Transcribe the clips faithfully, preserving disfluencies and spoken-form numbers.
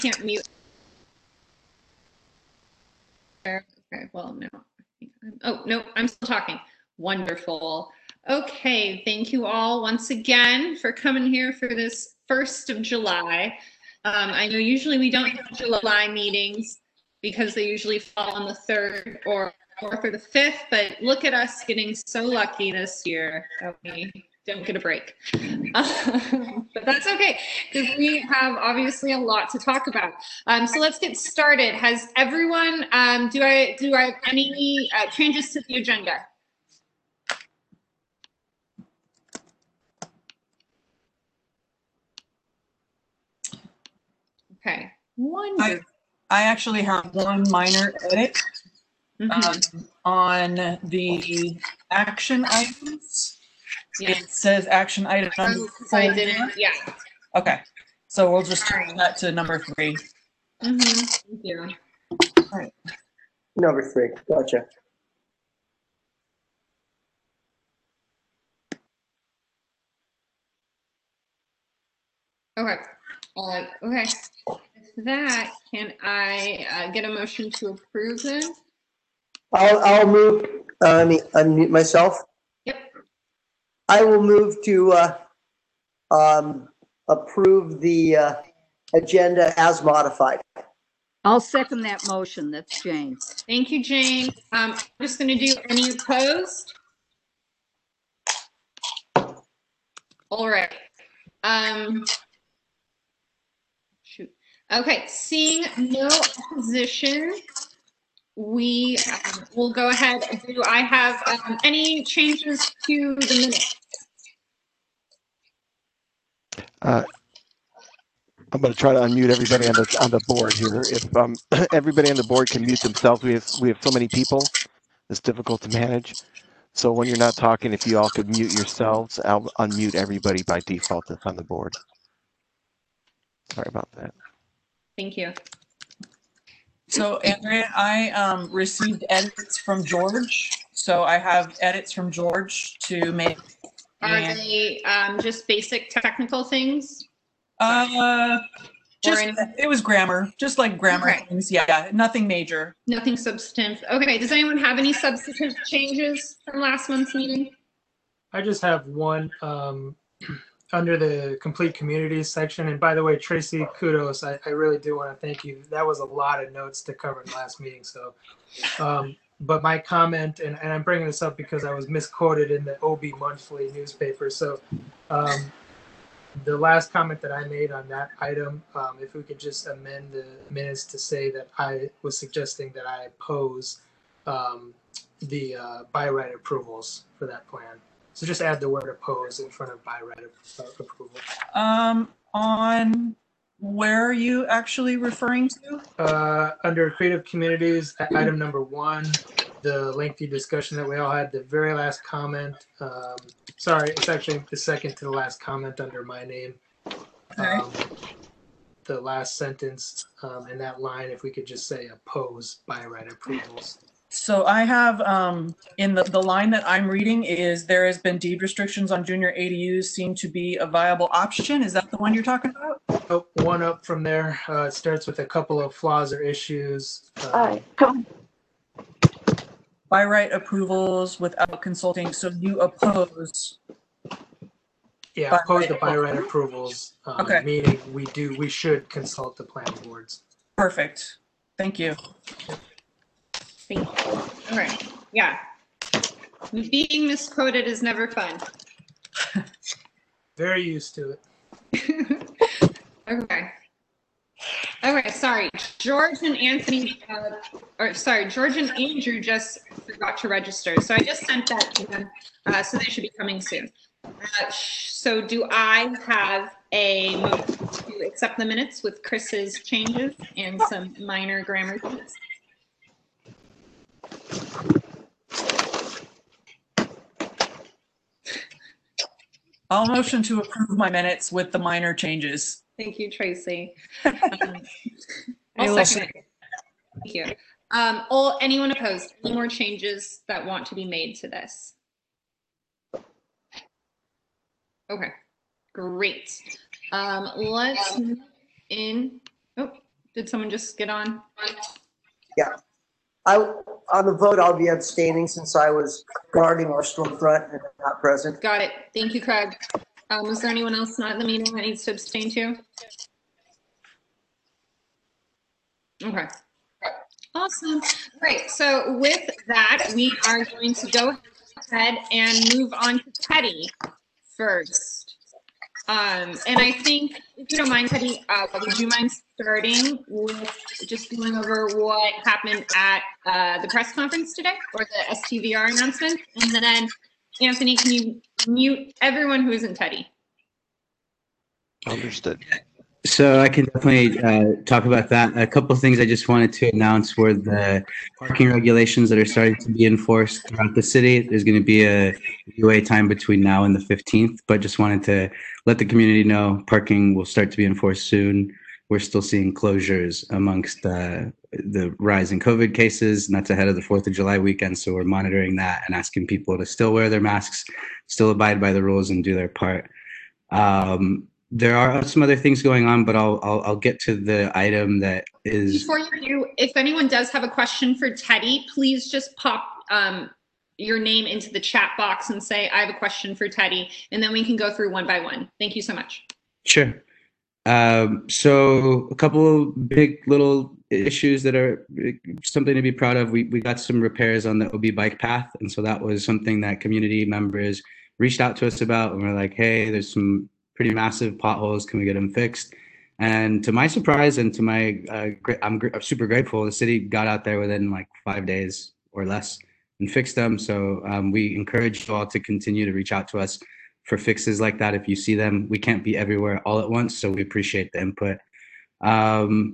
can't mute. Okay, well, no. Oh, no, I'm still talking. Wonderful. Okay, thank you all once again for coming here for this first of July. Um, I know usually we don't have July meetings because they usually fall on the third or fourth or the fifth, but look at us getting so lucky this year that we don't get a break. Um, but that's okay, because we have obviously a lot to talk about. Um, so let's get started. Has everyone, um, do I do I have any uh, changes to the agenda? Okay, wonderful. I, I actually have one minor edit Mhm. um, on the action items. Yeah. It says action item number Oh, 'cause four. I didn't, yeah. Okay, so we'll just Alright. turn that to number three. Mm-hmm. Thank you. All right. Number three, gotcha. Okay. Uh, okay. With that, can I uh, get a motion to approve then? I'll, I'll move, uh, let me unmute myself. Yep. I will move to, uh, um, approve the, uh, agenda as modified. I'll second that motion. That's Jane. Thank you, Jane. Um, I'm just going to do any opposed. All right. Um, shoot. Okay. Seeing no opposition, we um, will go ahead. Do I have um, any changes to the minutes? Uh, I'm going to try to unmute everybody on the on the board here. If um, everybody on the board can mute themselves, we have we have so many people, it's difficult to manage. So when you're not talking, if you all could mute yourselves, I'll unmute everybody by default that's on the board. Sorry about that. Thank you. So Andrea, I um, received edits from George. So I have edits from George to make. Are and, they um, just basic technical things? Uh, just any- it was grammar, just like grammar Okay. things. Yeah, nothing major. Nothing substantive. Okay. Does anyone have any substantive changes from last month's meeting? I just have one um, under the complete communities section. And by the way, Tracy, kudos. I, I really do want to thank you. That was a lot of notes to cover in the last meeting. So, um, but my comment, and, and I'm bringing this up because I was misquoted in the O B monthly newspaper. So um, the last comment that I made on that item, um, if we could just amend the minutes to say that I was suggesting that I oppose um, the uh, by right approvals for that plan. So just add the word oppose in front of by right uh, approval. Um, on where are you actually referring to? Uh, under creative communities, item number one, the lengthy discussion that we all had, the very last comment. Um, sorry, it's actually the second to the last comment under my name. Okay. Um, the last sentence um, in that line, if we could just say oppose by right approvals. So I have um, in the, the line that I'm reading is there has been deed restrictions on junior A D Us seem to be a viable option. Is that the one you're talking about? Oh, one up from there. Uh, it starts with a couple of flaws or issues. Um, All right, come By right approvals without consulting. So you oppose. Yeah, By oppose right the by right approvals. Um, Okay. Meaning we do, we should consult the planning boards. Perfect. Thank you. Thank you. All right. Yeah. Being misquoted is never fun. Very used to it. Okay. Okay, sorry. George and Anthony, uh, or sorry, George and Andrew just forgot to register. So I just sent that to them. Uh, so they should be coming soon. Uh, so do I have a motion to accept the minutes with Chris's changes and some minor grammar tweaks? I'll motion to approve my minutes with the minor changes. Thank you, Tracy. Um, I I'll will second it. Thank you. Um, all, anyone opposed? Any more changes that want to be made to this? Okay, great. Um, let's move in. Oh, Did someone just get on? I, on the vote, I'll be abstaining since I was guarding our storefront and not present. Got it. Thank you, Craig. Um, is there anyone else not in the meeting that needs to abstain too? Okay. Awesome. Great. So with that, we are going to go ahead and move on to Teddy first. Um, and I think, if you don't mind, Teddy, uh, would you mind starting with just going over what happened at uh, the press conference today, or the S T V R announcement? And then, Anthony, can you mute everyone who isn't Teddy? Understood. So I can definitely uh, talk about that. A couple of things I just wanted to announce were the parking regulations that are starting to be enforced throughout the city. There's going to be a U A time between now and the fifteenth, but just wanted to let the community know parking will start to be enforced soon. We're still seeing closures amongst uh, the rise in COVID cases, and that's ahead of the fourth of July weekend. So we're monitoring that and asking people to still wear their masks, still abide by the rules and do their part. Um, There are some other things going on, but I'll, I'll I'll get to the item that is. Before you do, if anyone does have a question for Teddy, please just pop um, your name into the chat box and say, I have a question for Teddy, and then we can go through one by one. Thank you so much. Sure. Um, so a couple of big little issues that are something to be proud of. We, we got some repairs on the O B bike path, and so that was something that community members reached out to us about, and we're like, hey, there's some pretty massive potholes. Can we get them fixed? And to my surprise, and to my, uh, I'm, gr I'm super grateful, the city got out there within like five days or less and fixed them. So um, we encourage you all to continue to reach out to us for fixes like that. If you see them, we can't be everywhere all at once, so we appreciate the input. Um,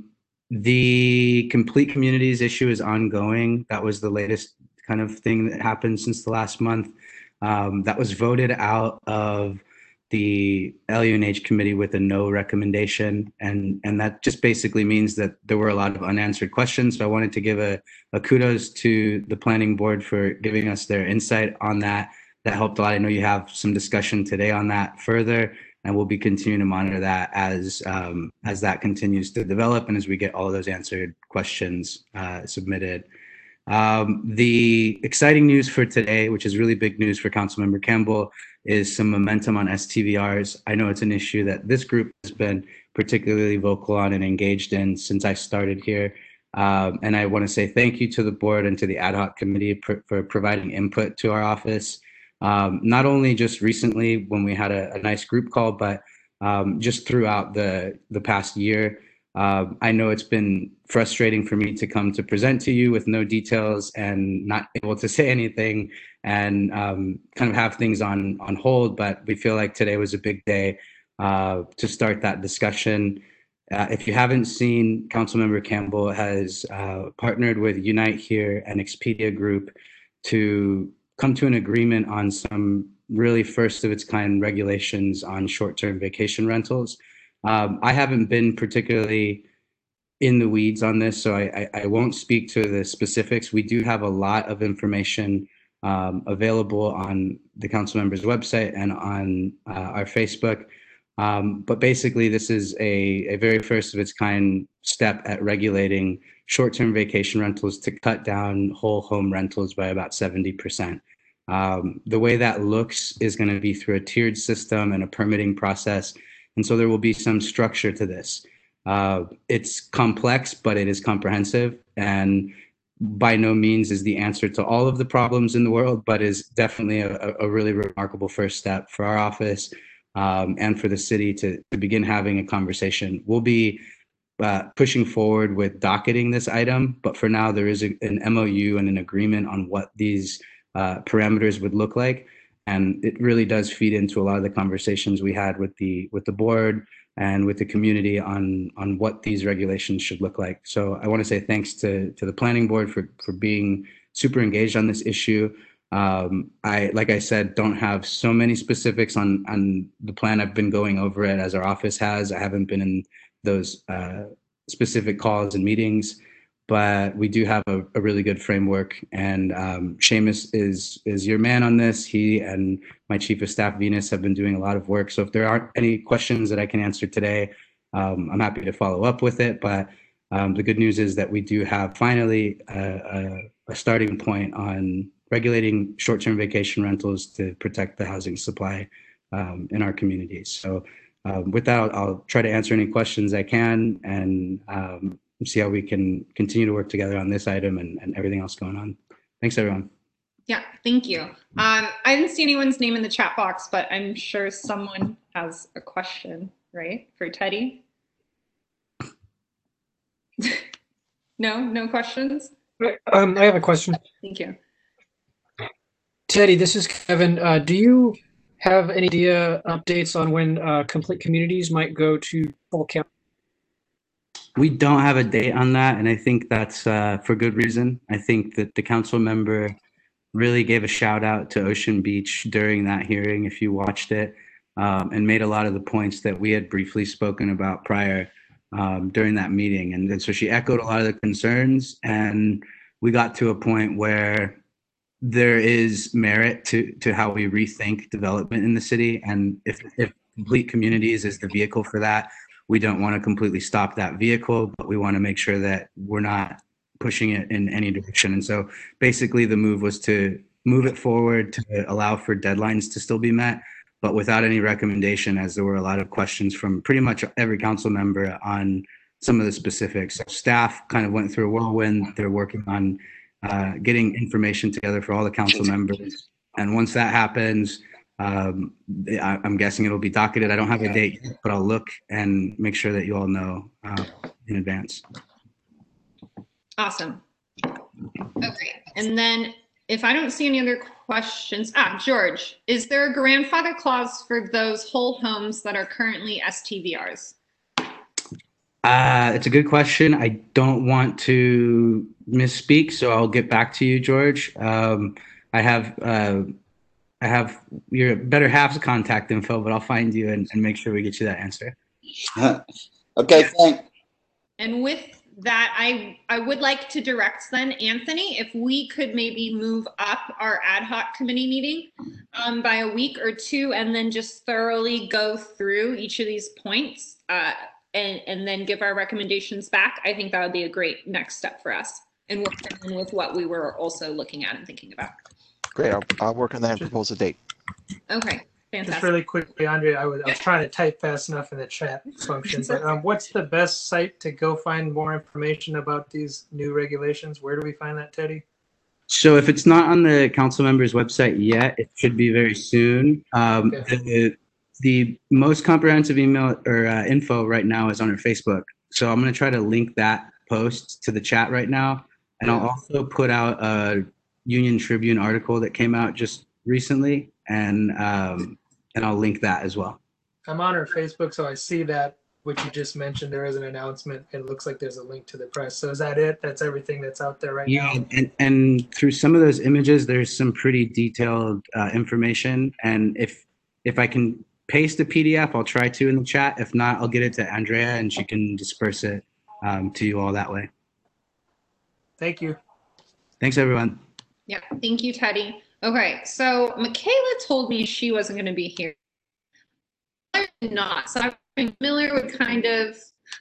the complete communities issue is ongoing. That was the latest kind of thing that happened since the last month. Um, that was voted out of the L U N H committee with a no recommendation. And, and that just basically means that there were a lot of unanswered questions. So I wanted to give a, a kudos to the planning board for giving us their insight on that. That helped a lot. I know you have some discussion today on that further, and we'll be continuing to monitor that as, um, as that continues to develop and as we get all of those answered questions uh, submitted. Um, the exciting news for today, which is really big news for Councilmember Campbell, is some momentum on S T V Rs. I know it's an issue that this group has been particularly vocal on and engaged in since I started here. Um, and I want to say thank you to the board and to the ad hoc committee for, for providing input to our office. Um, not only just recently when we had a, a nice group call, but um, just throughout the, the past year. Uh, I know it's been frustrating for me to come to present to you with no details and not able to say anything and um, kind of have things on, on hold, but we feel like today was a big day uh, to start that discussion. Uh, if you haven't seen, Councilmember Campbell has uh, partnered with Unite Here and Expedia Group to come to an agreement on some really first of its kind regulations on short-term vacation rentals. Um, I haven't been particularly in the weeds on this, so I, I, I won't speak to the specifics. We do have a lot of information um, available on the council members' website and on uh, our Facebook. Um, but basically, this is a, a very first of its kind step at regulating short-term vacation rentals to cut down whole home rentals by about seventy percent. Um, the way that looks is going to be through a tiered system and a permitting process. And so there will be some structure to this. Uh, it's complex, but it is comprehensive, and by no means is the answer to all of the problems in the world, but is definitely a, a really remarkable first step for our office um, and for the city to, to begin having a conversation. We'll be uh, pushing forward with docketing this item, but for now there is a, an M O U and an agreement on what these uh, parameters would look like. And it really does feed into a lot of the conversations we had with the with the board and with the community on on what these regulations should look like. So I want to say thanks to to the planning board for for being super engaged on this issue. Um, I like I said, don't have so many specifics on on the plan. I've been going over it as our office has. I haven't been in those uh, specific calls and meetings. But we do have a, a really good framework, and um, Seamus is is your man on this. He and my chief of staff, Venus, have been doing a lot of work. So if there aren't any questions that I can answer today, um, I'm happy to follow up with it. But um, the good news is that we do have finally a, a, a starting point on regulating short-term vacation rentals to protect the housing supply um, in our communities. So um, with that, I'll, I'll try to answer any questions I can and um, see how we can continue to work together on this item and, and everything else going on. Thanks, everyone. Yeah, thank you. Um, I didn't see anyone's name in the chat box, but I'm sure someone has a question, right, for Teddy? No, no questions? Um, I have a question. Thank you. Teddy, this is Kevin. Uh, do you have any idea updates on when uh, complete communities might go to full count? We don't have a date on that, and I think that's uh, for good reason. I think that the council member really gave a shout out to Ocean Beach during that hearing, if you watched it, um, and made a lot of the points that we had briefly spoken about prior um, during that meeting. And, and so she echoed a lot of the concerns, and we got to a point where there is merit to to how we rethink development in the city. And if, if complete communities is the vehicle for that, we don't want to completely stop that vehicle, but we want to make sure that we're not pushing it in any direction. And so basically the move was to move it forward to allow for deadlines to still be met, but without any recommendation, as there were a lot of questions from pretty much every council member on some of the specifics. So staff kind of went through a whirlwind. They're working on uh, getting information together for all the council members. And once that happens, um, I, I'm guessing it'll be docketed. I don't have a date yet, but I'll look and make sure that you all know uh, in advance. Awesome. Okay, and then if I don't see any other questions, ah, George, is there a grandfather clause for those whole homes that are currently S T V Rs? Uh, it's a good question. I don't want to misspeak, so I'll get back to you, George. Um, I have uh, I have your better half's contact info, but I'll find you and, and make sure we get you that answer. Okay, thanks. And with that, I I would like to direct then, Anthony, if we could maybe move up our ad hoc committee meeting um, by a week or two, and then just thoroughly go through each of these points uh, and, and then give our recommendations back. I think that would be a great next step for us, and work in with what we were also looking at and thinking about. Great. I'll, I'll work on that and propose a date. Okay, fantastic. Just really quickly, Andre, I was, I was trying to type fast enough in the chat function, but um, what's the best site to go find more information about these new regulations? Where do we find that, Teddy? So if it's not on the council member's website yet, it should be very soon. Um, Okay. the, the most comprehensive email or uh, info right now is on our Facebook. So I'm going to try to link that post to the chat right now. And I'll also put out a Union Tribune article that came out just recently, and um, and I'll link that as well. I'm on our Facebook, so I see that what you just mentioned. There is an announcement. It looks like there's a link to the press. So is that it? That's everything that's out there right Yeah, now? and, and through some of those images, there's some pretty detailed uh, information. And if if I can paste a P D F, I'll try to in the chat. If not, I'll get it to Andrea, and she can disperse it um, to you all that way. Thank you. Thanks, everyone. Yeah, thank you, Teddy. Okay, so Michaela told me she wasn't going to be here. I'm not, so I've been familiar with kind of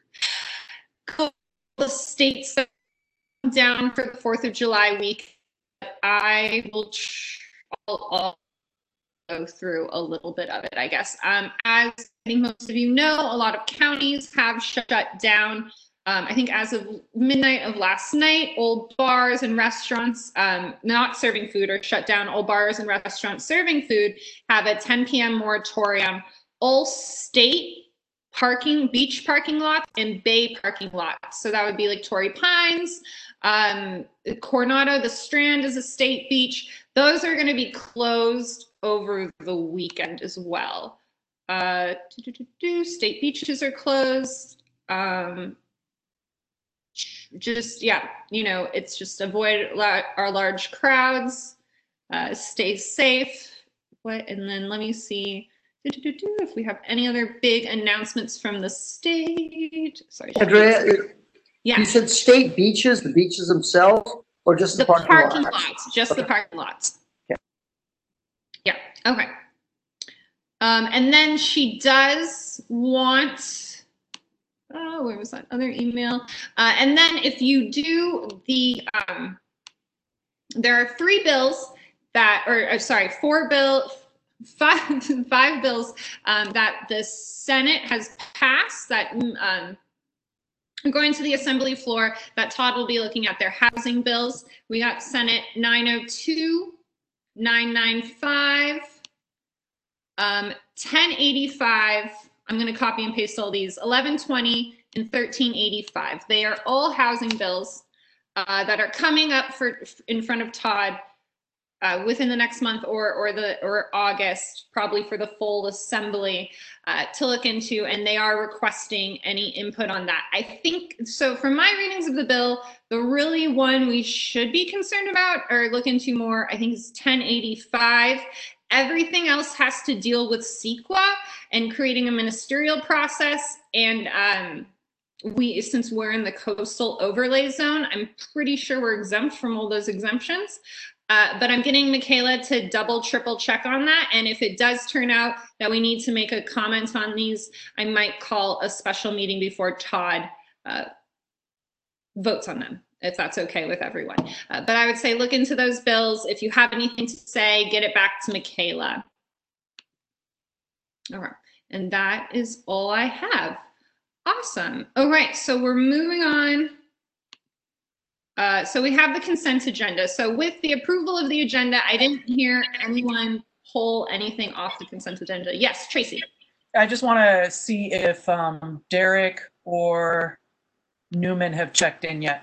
the states that come down for the fourth of July week. I will I'll, I'll go through a little bit of it, I guess. Um, as I think most of you know, a lot of counties have shut down. Um, I think as of midnight of last night, old bars and restaurants um, not serving food are shut down. Old bars and restaurants serving food have a ten p m moratorium. All state parking, beach parking lots and bay parking lots. So that would be like Torrey Pines, um, Coronado, the Strand is a state beach. Those are going to be closed over the weekend as well. Uh, doo -doo -doo -doo, state beaches are closed. Um, just yeah you know it's just avoid la our large crowds, uh stay safe. What and then let me see doo -doo -doo -doo, if we have any other big announcements from the state. Sorry, Andrea, yeah, you said state beaches, the beaches themselves, or just the, the parking, parking lots? lots, just Okay. the parking lots. Yeah. Yeah, okay. Um and then she does want oh, where was that other email? Uh, and then if you do the, um, there are three bills that, or uh, sorry, four bill, five, five bills um, that the Senate has passed that um, are going to the Assembly floor that Todd will be looking at. Their housing bills. We got Senate nine oh two, nine ninety-five, um, ten eighty-five. I'm going to copy and paste all these. eleven twenty and thirteen eighty-five. They are all housing bills uh, that are coming up for in front of Todd uh, within the next month or or the or August, probably for the full assembly uh, to look into, and they are requesting any input on that. I think so. From my readings of the bill, the really one we should be concerned about or look into more, I think, is ten eighty-five. Everything else has to deal with CEQA and creating a ministerial process. And um, we, since we're in the coastal overlay zone, I'm pretty sure we're exempt from all those exemptions. Uh, but I'm getting Michaela to double, triple check on that. And if it does turn out that we need to make a comment on these, I might call a special meeting before Todd uh, votes on them, if that's okay with everyone. Uh, but I would say look into those bills. If you have anything to say, get it back to Michaela. All right, and that is all I have. Awesome. All right, so we're moving on. Uh, so we have the consent agenda. So with the approval of the agenda, I didn't hear anyone pull anything off the consent agenda. Yes, Tracy. I just want to see if um, Derek or Newman have checked in yet.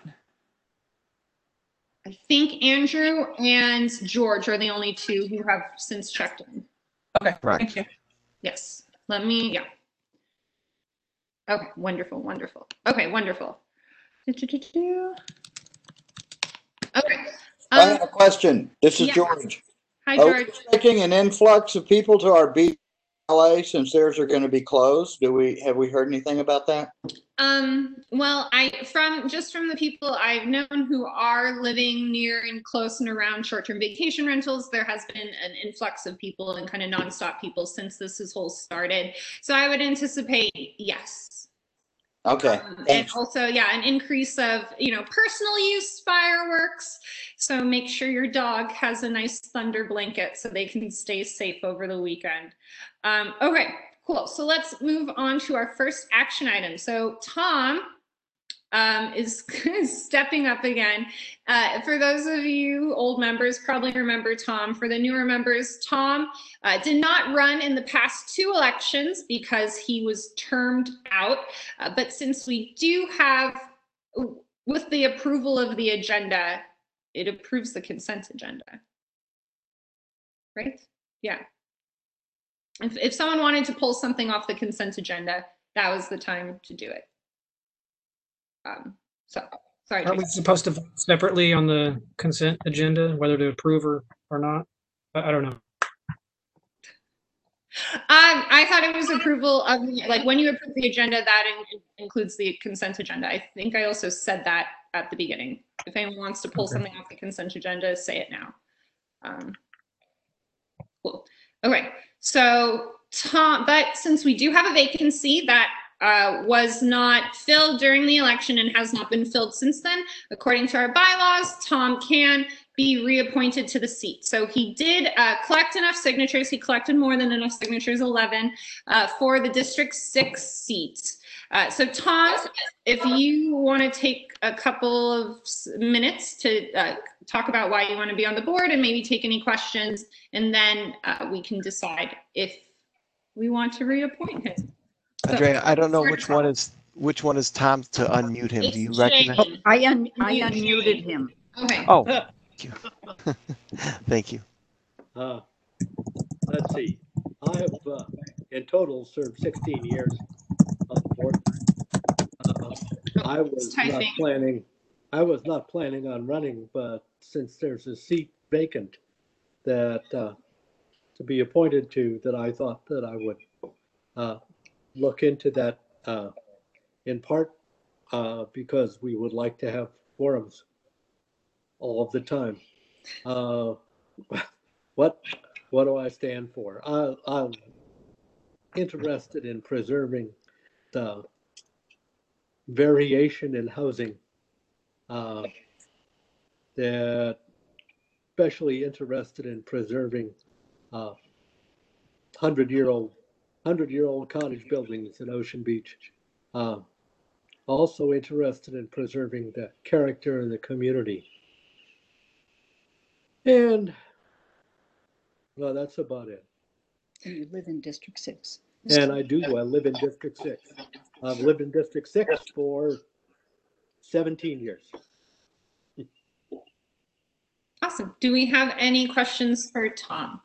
I think Andrew and George are the only two who have since checked in. Okay, Right. thank you. Yes, let me, yeah. Okay, wonderful, wonderful. Okay, wonderful. Do-do-do-do. Okay. I Um, have a question. This is yeah. George. hi, Are we George. expecting an influx of people to our B L A since theirs are going to be closed? Do we, have we heard anything about that? Um, well, I, from, just from the people I've known who are living near and close and around short-term vacation rentals, there has been an influx of people and kind of nonstop people since this has whole started. So I would anticipate, yes. Okay, Um, and thanks. also, yeah, an increase of, you know, personal use fireworks. So make sure your dog has a nice thunder blanket so they can stay safe over the weekend. Um, okay, cool. So let's move on to our first action item. So Tom um, is stepping up again. Uh, for those of you old members, probably remember Tom. For the newer members, Tom uh, did not run in the past two elections because he was termed out. Uh, but since we do have, with the approval of the agenda, it approves the consent agenda. Right? Yeah. If, if someone wanted to pull something off the consent agenda, that was the time to do it. Um, so, sorry. Aren't we Tracy. supposed to vote separately on the consent agenda, whether to approve or, or not? I, I don't know. Um, I thought it was approval of, like, when you approve the agenda, that in, includes the consent agenda. I think I also said that at the beginning. If anyone wants to pull Okay. something off the consent agenda, say it now. Um, cool. Okay. So Tom, but since we do have a vacancy that uh, was not filled during the election and has not been filled since then, according to our bylaws, Tom can be reappointed to the seat. So he did uh, collect enough signatures. He collected more than enough signatures, eleven, uh, for the District six seat. Uh, so Tom, if you want to take a couple of minutes to uh, talk about why you want to be on the board and maybe take any questions, and then uh, we can decide if we want to reappoint him. So, Andrea, I don't know which one is which one is Tom to unmute him. Do you It's recognize? Jane. I un, I Mute unmuted Jane. him. Okay. Oh, thank you. Thank you. Uh, let's see. I have, uh, in total, served sixteen years on the board. Uh, I was not Typing. planning. I was not planning on running, but since there's a seat vacant that uh, to be appointed to, that I thought that I would uh, look into that uh, in part uh, because we would like to have forums all of the time. Uh, what what do I stand for? I, I'm interested in preserving the variation in housing uh, that especially interested in preserving uh, hundred-year-old hundred-year-old cottage buildings in Ocean Beach. Uh, also interested in preserving the character of the community. And well, that's about it. And you live in District Six. And I do. I live in District Six. I've lived in District Six for seventeen years. Awesome. Do we have any questions for Tom?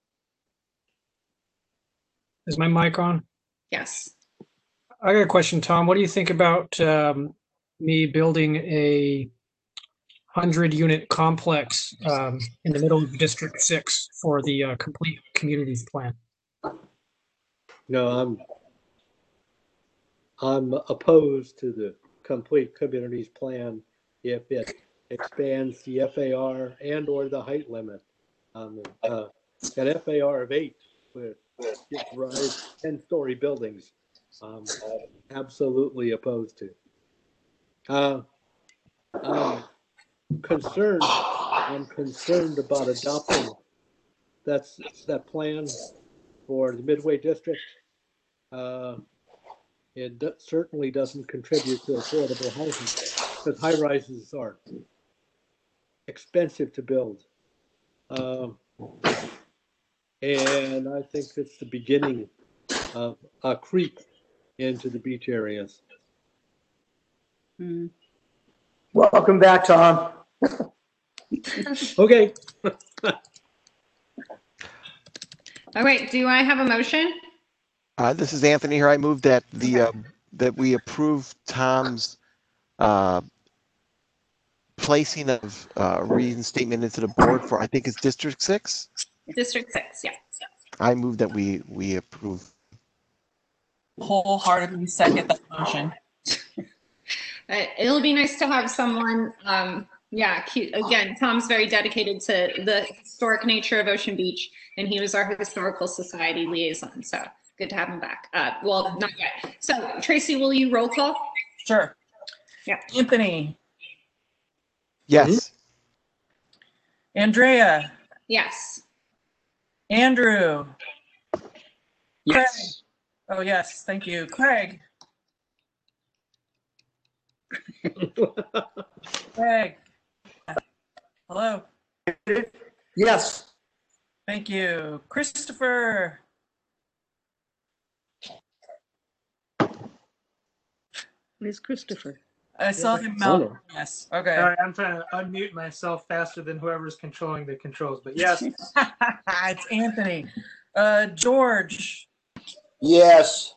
Is my mic on? Yes. I got a question, Tom. What do you think about um, me building a hundred unit complex um, in the middle of District Six for the uh, complete communities plan? No, I'm I'm opposed to the complete communities plan if it expands the F A R and or the height limit. Um, uh, an F A R of eight would give rise to ten-story buildings. Um, absolutely opposed to. Uh, I'm concerned. I'm concerned about adopting that's that plan for the Midway District. Uh, it do, certainly doesn't contribute to affordable housing because high rises are expensive to build. Um, and I think it's the beginning of a creep into the beach areas. Mm. Welcome back, Tom. Okay. All right. Do I have a motion? Uh, this is Anthony here. I move that the uh, that we approve Tom's uh, placing of uh, reinstatement into the board for, I think it's District Six. District Six. Yeah. I move that we we approve. Wholeheartedly second that motion. Uh, it'll be nice to have someone, um, yeah, cute. Again, Tom's very dedicated to the historic nature of Ocean Beach, and he was our Historical Society liaison, so good to have him back. Uh, well, not yet. So, Tracy, will you roll call? Sure. Yeah. Anthony. Yes. Andrea. Yes. Andrew. Yes. Craig. Oh, yes. Thank you. Craig. Craig. Hello. Yes. Thank you. Christopher. Where's Christopher? I saw him mouth. Yes. Okay. Sorry, I'm trying to unmute myself faster than whoever's controlling the controls, but yes. It's Anthony. Uh, George. Yes.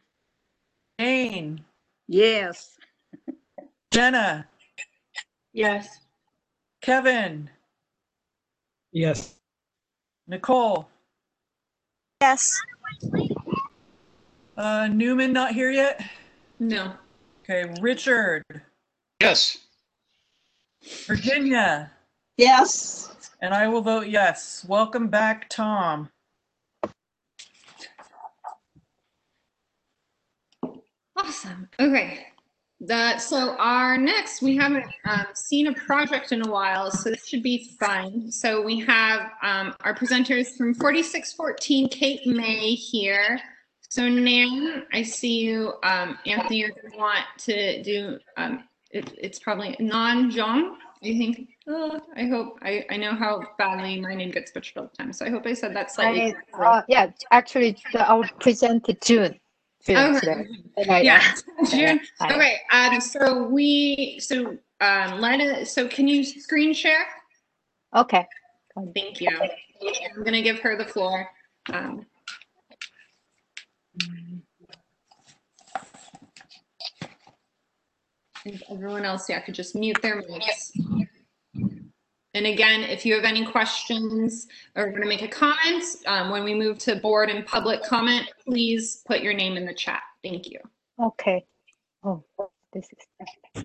Jane. Yes. Jenna. Yes. Kevin. Yes. Nicole. Yes. Uh, Newman not here yet? No. Okay, Richard. Yes. Virginia. Yes. And I will vote yes. Welcome back, Tom. Awesome. Okay. The, so our next, we haven't um, seen a project in a while, so this should be fun. So we have um, our presenters from forty-six fourteen Cape May here. So Nan, I see you. Um, Anthony, you want to do, um, it, it's probably Non-Jong, I think. Oh, I hope, I, I know how badly my name gets butchered all the time, so I hope I said that slightly. I, uh, yeah, actually, the, I would present it June. June Okay. today. Right, Yeah, yeah. June. Hi. Okay, um, so we, so, um, Lena, so can you screen share? Okay. Thank you. I'm gonna give her the floor. Um, and everyone else, yeah, could just mute their mics. And again, if you have any questions or want to make a comment, um, when we move to board and public comment, please put your name in the chat. Thank you. Okay. Oh, this is.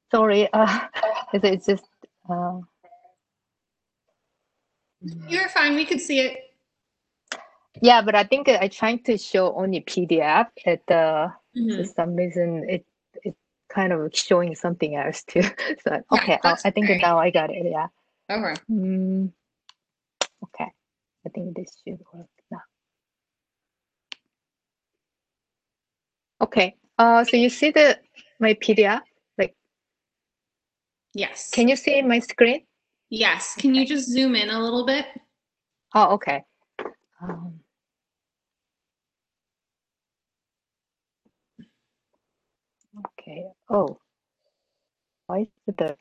sorry. Uh, it's, it's just. Uh, You're fine. We could see it. yeah, but I think I trying to show only P D F. At the Mhm. for some reason it it kind of showing something else too. So Yeah, okay, I, that's I think okay. now I got it. Yeah. Okay. Mm, okay, I think this should work now. Okay. Uh, so you see the my P D F? Like, Yes. can you see my screen? Yes. Can you just zoom in a little bit? Oh, okay. Um, okay. Oh, why is it the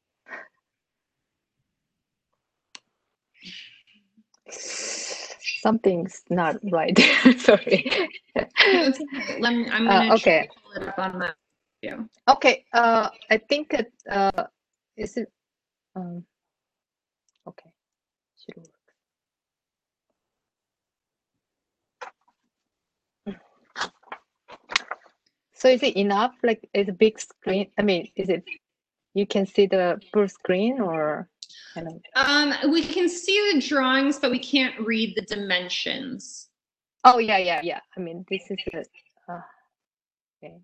something's not right? Sorry. That's okay. Let me, I'm Uh, gonna try okay. to pull it up on my video. Okay. Uh, I think it. Uh, is it? Um. Okay. Should work. So is it enough? Like, is a big screen? I mean, is it? You can see the full screen, or kind of? Um, we can see the drawings, but we can't read the dimensions. Oh yeah, yeah, yeah. I mean, this is it. Uh, okay.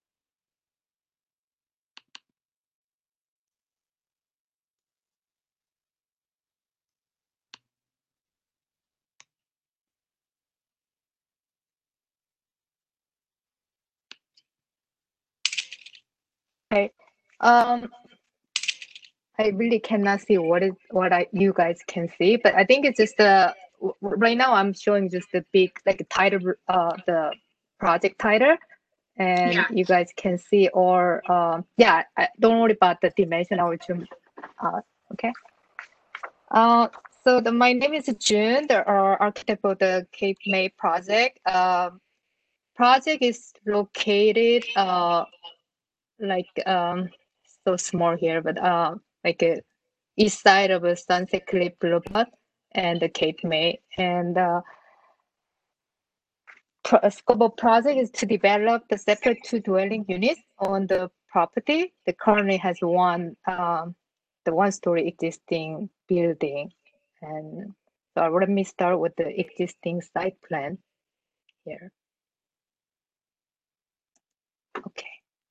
Okay. Um, I really cannot see what is what I you guys can see, but I think it's just the w- w- right now I'm showing just the big like title, uh, the project title, and Yeah. you guys can see. Or um, yeah, I, don't worry about the dimension. I will zoom out. Okay. Uh, so the my name is June. The uh, architect for the Cape May project. Um, project is located uh like um so small here, but uh like uh, east side of a Sunset Cliff Boulevard and the Cape May. And uh, pro- uh, scope of project is to develop the separate two dwelling units on the property. The currently has one um the one story existing building. And so let me start with the existing site plan here. Okay.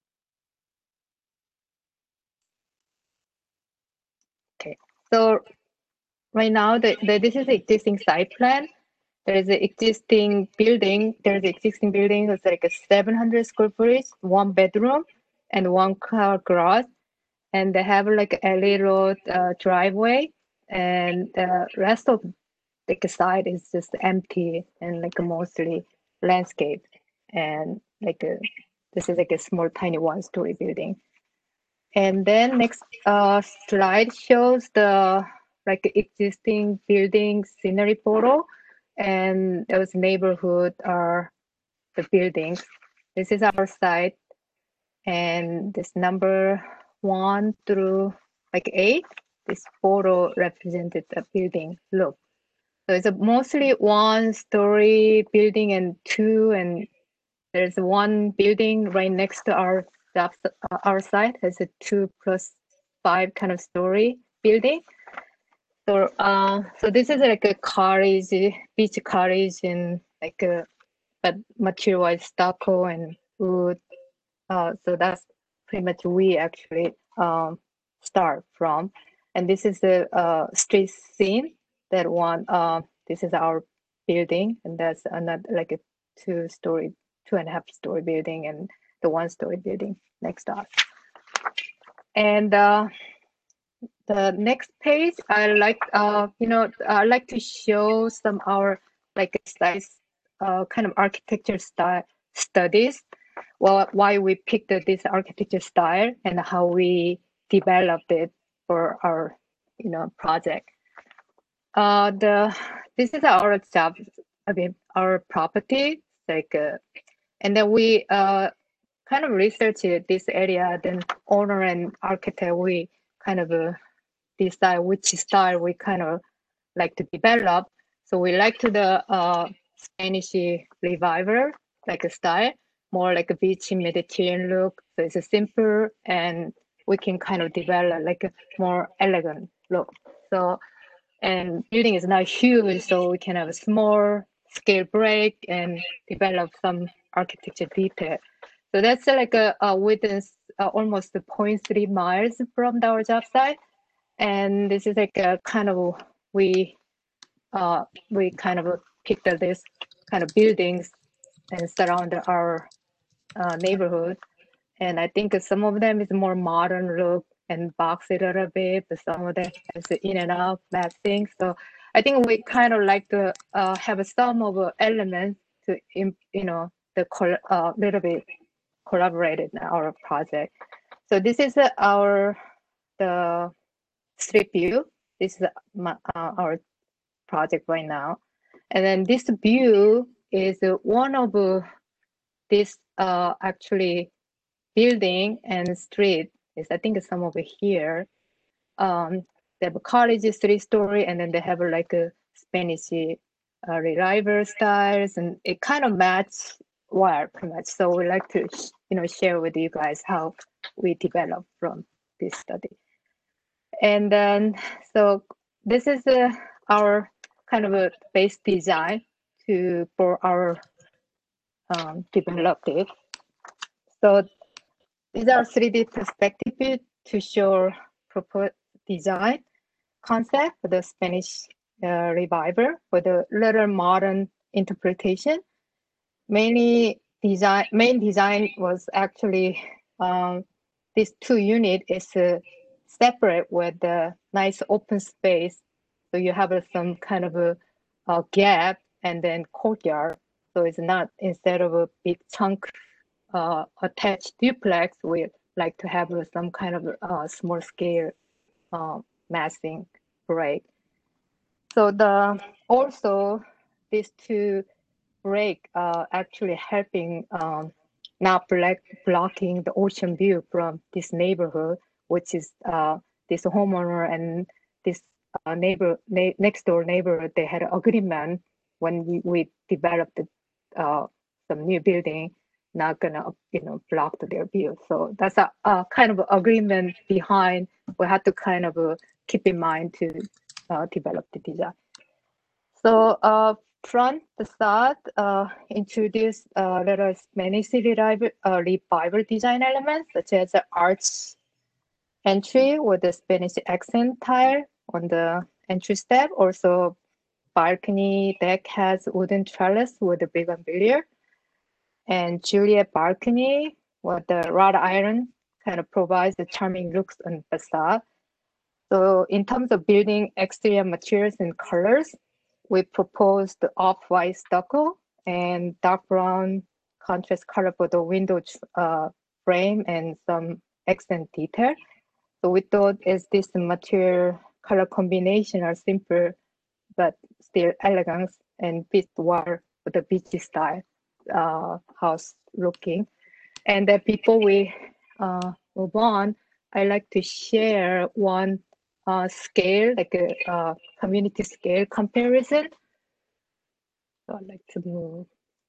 Okay. So right now, the, the this is the existing site plan. There is an existing building. There's an existing building. It's like a seven hundred square footage, one bedroom, and one car garage. And they have like a little uh, driveway, and the rest of the side is just empty and like mostly landscape. And like a, this is like a small, tiny one-story building. And then next uh, slide shows the like existing building scenery photo, and those neighborhood are the buildings. This is our site, and this number one through like eight, this photo represented the building look. So it's a mostly one story building and two, and there's one building right next to our our site has a two plus five kind of story building. So uh, so this is like a cottage, beach cottage, and like a but material wise stucco and wood. Uh, so that's pretty much we actually um, start from. And this is the uh, street scene. That one. Uh, this is our building, and that's another like a two story, two and a half story building, and the one story building next to us. And uh, the next page, I like uh, you know I like to show some our like size uh, kind of architecture style studies. Well, why we picked this architecture style and how we developed it for our you know project. Uh, the this is our job. I mean, our property, like, uh, and then we uh kind of researched this area. Then owner and architect, we kind of uh, decide which style we kind of like to develop. So we like to the uh Spanish revival like a style, more like a beachy Mediterranean look. So it's a simple and we can kind of develop like a more elegant look. So, and building is not huge, so we can have a small scale break and develop some architecture detail. So that's uh, like a, a within uh, almost zero point three miles from our job site. And this is like a kind of, we uh, we kind of picked this kind of buildings and surround our uh, neighborhood. And I think some of them is more modern look and box it a little bit, but some of them has in and out massing. So I think we kind of like to uh, have some of the elements to, you know, the uh, little bit collaborated in our project. So this is uh, our the street view. This is my, uh, our project right now, and then this view is uh, one of uh, this uh, actually building and street is I think some over here. Um, they have a college three story, and then they have like a Spanish uh, revival styles, and it kind of match wire pretty much. So we like to you know share with you guys how we develop from this study. And then so this is uh, our kind of a base design to for our um, developed it. So these are three D perspective to show proposed design concept for the Spanish uh, revival with a little modern interpretation. Mainly design, main design was actually um, this two unit is uh, separate with the nice open space. So you have uh, some kind of a, a gap and then courtyard. So it's not instead of a big chunk uh, attached duplex, we like to have uh, some kind of uh, small scale uh, massing break. So the also these two break uh, actually helping um, not black, blocking the ocean view from this neighborhood, which is uh, this homeowner and this uh, neighbor na next door neighborhood. They had an agreement when we, we developed uh, some new building, not gonna you know block their view. So that's a, a kind of agreement behind. We have to kind of uh, keep in mind to uh, develop the design. So uh, front facade uh, introduced uh, little Spanish revival, uh, revival design elements such as the arch entry with the Spanish accent tile on the entry step. Also, balcony deck has wooden trellis with a bougainvillea, and Juliet balcony with the wrought iron kind of provides the charming looks on the facade. So in terms of building exterior materials and colors, we proposed the off-white stucco and dark brown contrast color for the window uh, frame and some accent detail. So we thought is this material color combination are simple, but still elegant and fit well with the beachy style uh, house looking. And then before we uh, move on, I like to share one uh, scale, like a uh, community scale comparison. So I'd like to move.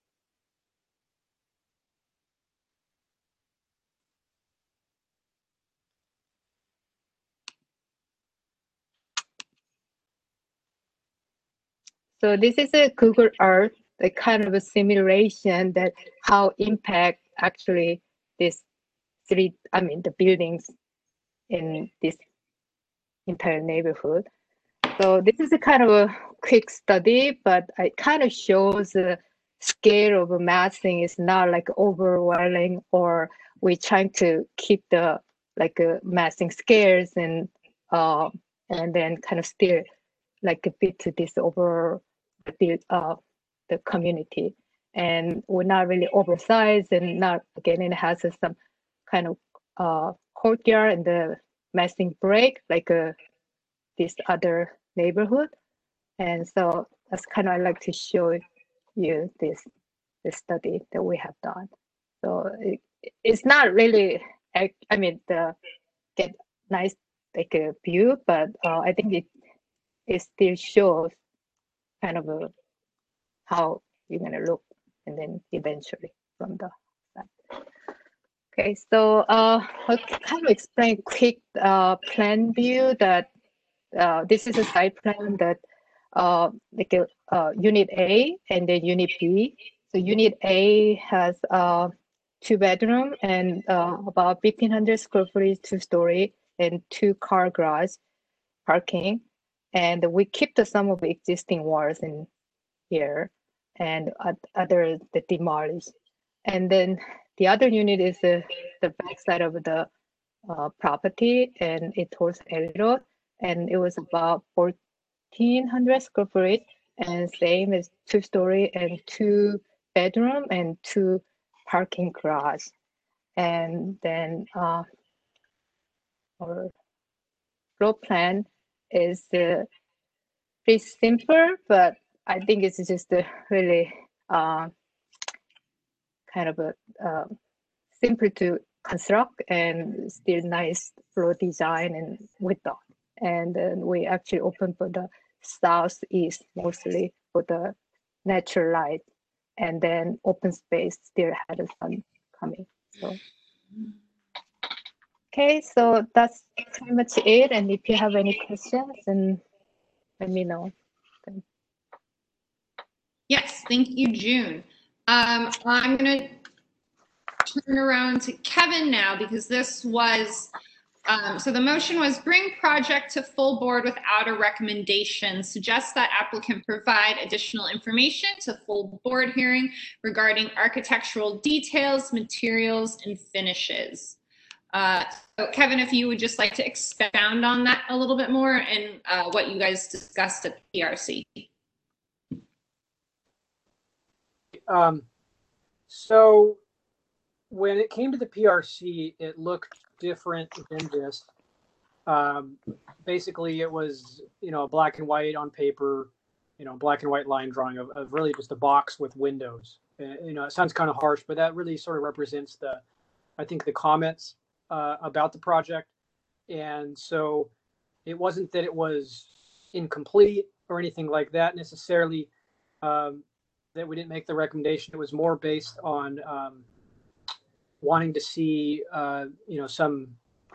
So this is a Google Earth, the kind of a simulation that how impact actually this three, I mean the buildings in this entire neighborhood. So this is a kind of a quick study, but it kind of shows the scale of massing is not like overwhelming, or we're trying to keep the like uh, massing scales and uh, and then kind of still like fit to this over the uh, the community, and we're not really oversized and not again it has some kind of uh, courtyard and the massing break like a this other neighborhood. And so that's kind of I like to show you this this study that we have done. So it, it's not really I mean the get nice like a view, but uh, I think it it still shows kind of a, how you're gonna look and then eventually from the side. Okay, so uh, I'll kind of explain quick uh, plan view that uh, this is a site plan that uh, like a uh, unit A and then unit B. So unit A has uh, two bedroom and uh, about fifteen hundred square foot, two story and two car garage parking. And we keep the some of the existing walls in here and oth- other the demolished. And then the other unit is the, the back side of the uh, property and it was L road and it was about fourteen hundred square foot and same as two story and two bedroom and two parking garage. And then uh, our floor plan is uh, pretty simple, but I think it's just a really uh, kind of a uh, simple to construct and still nice floor design and width. And then we actually open for the southeast mostly for the natural light, and then open space still had the sun coming. So okay, so that's pretty much it. And if you have any questions, then let me know. Yes, thank you, June. Um, I'm going to turn around to Kevin now because this was, um, so the motion was bring project to full board without a recommendation. Suggest that applicant provide additional information to full board hearing regarding architectural details, materials, and finishes. Uh, so Kevin, if you would just like to expound on that a little bit more and uh, what you guys discussed at P R C. Um, so when it came to the P R C, it looked different than this. Um, basically, it was, you know, black and white on paper, you know, black and white line drawing of, of really just a box with windows. Uh, you know, it sounds kind of harsh, but that really sort of represents the, I think, the comments uh, about the project. And so it wasn't that it was incomplete or anything like that necessarily. Um, that we didn't make the recommendation. It was more based on um, wanting to see, uh, you know, some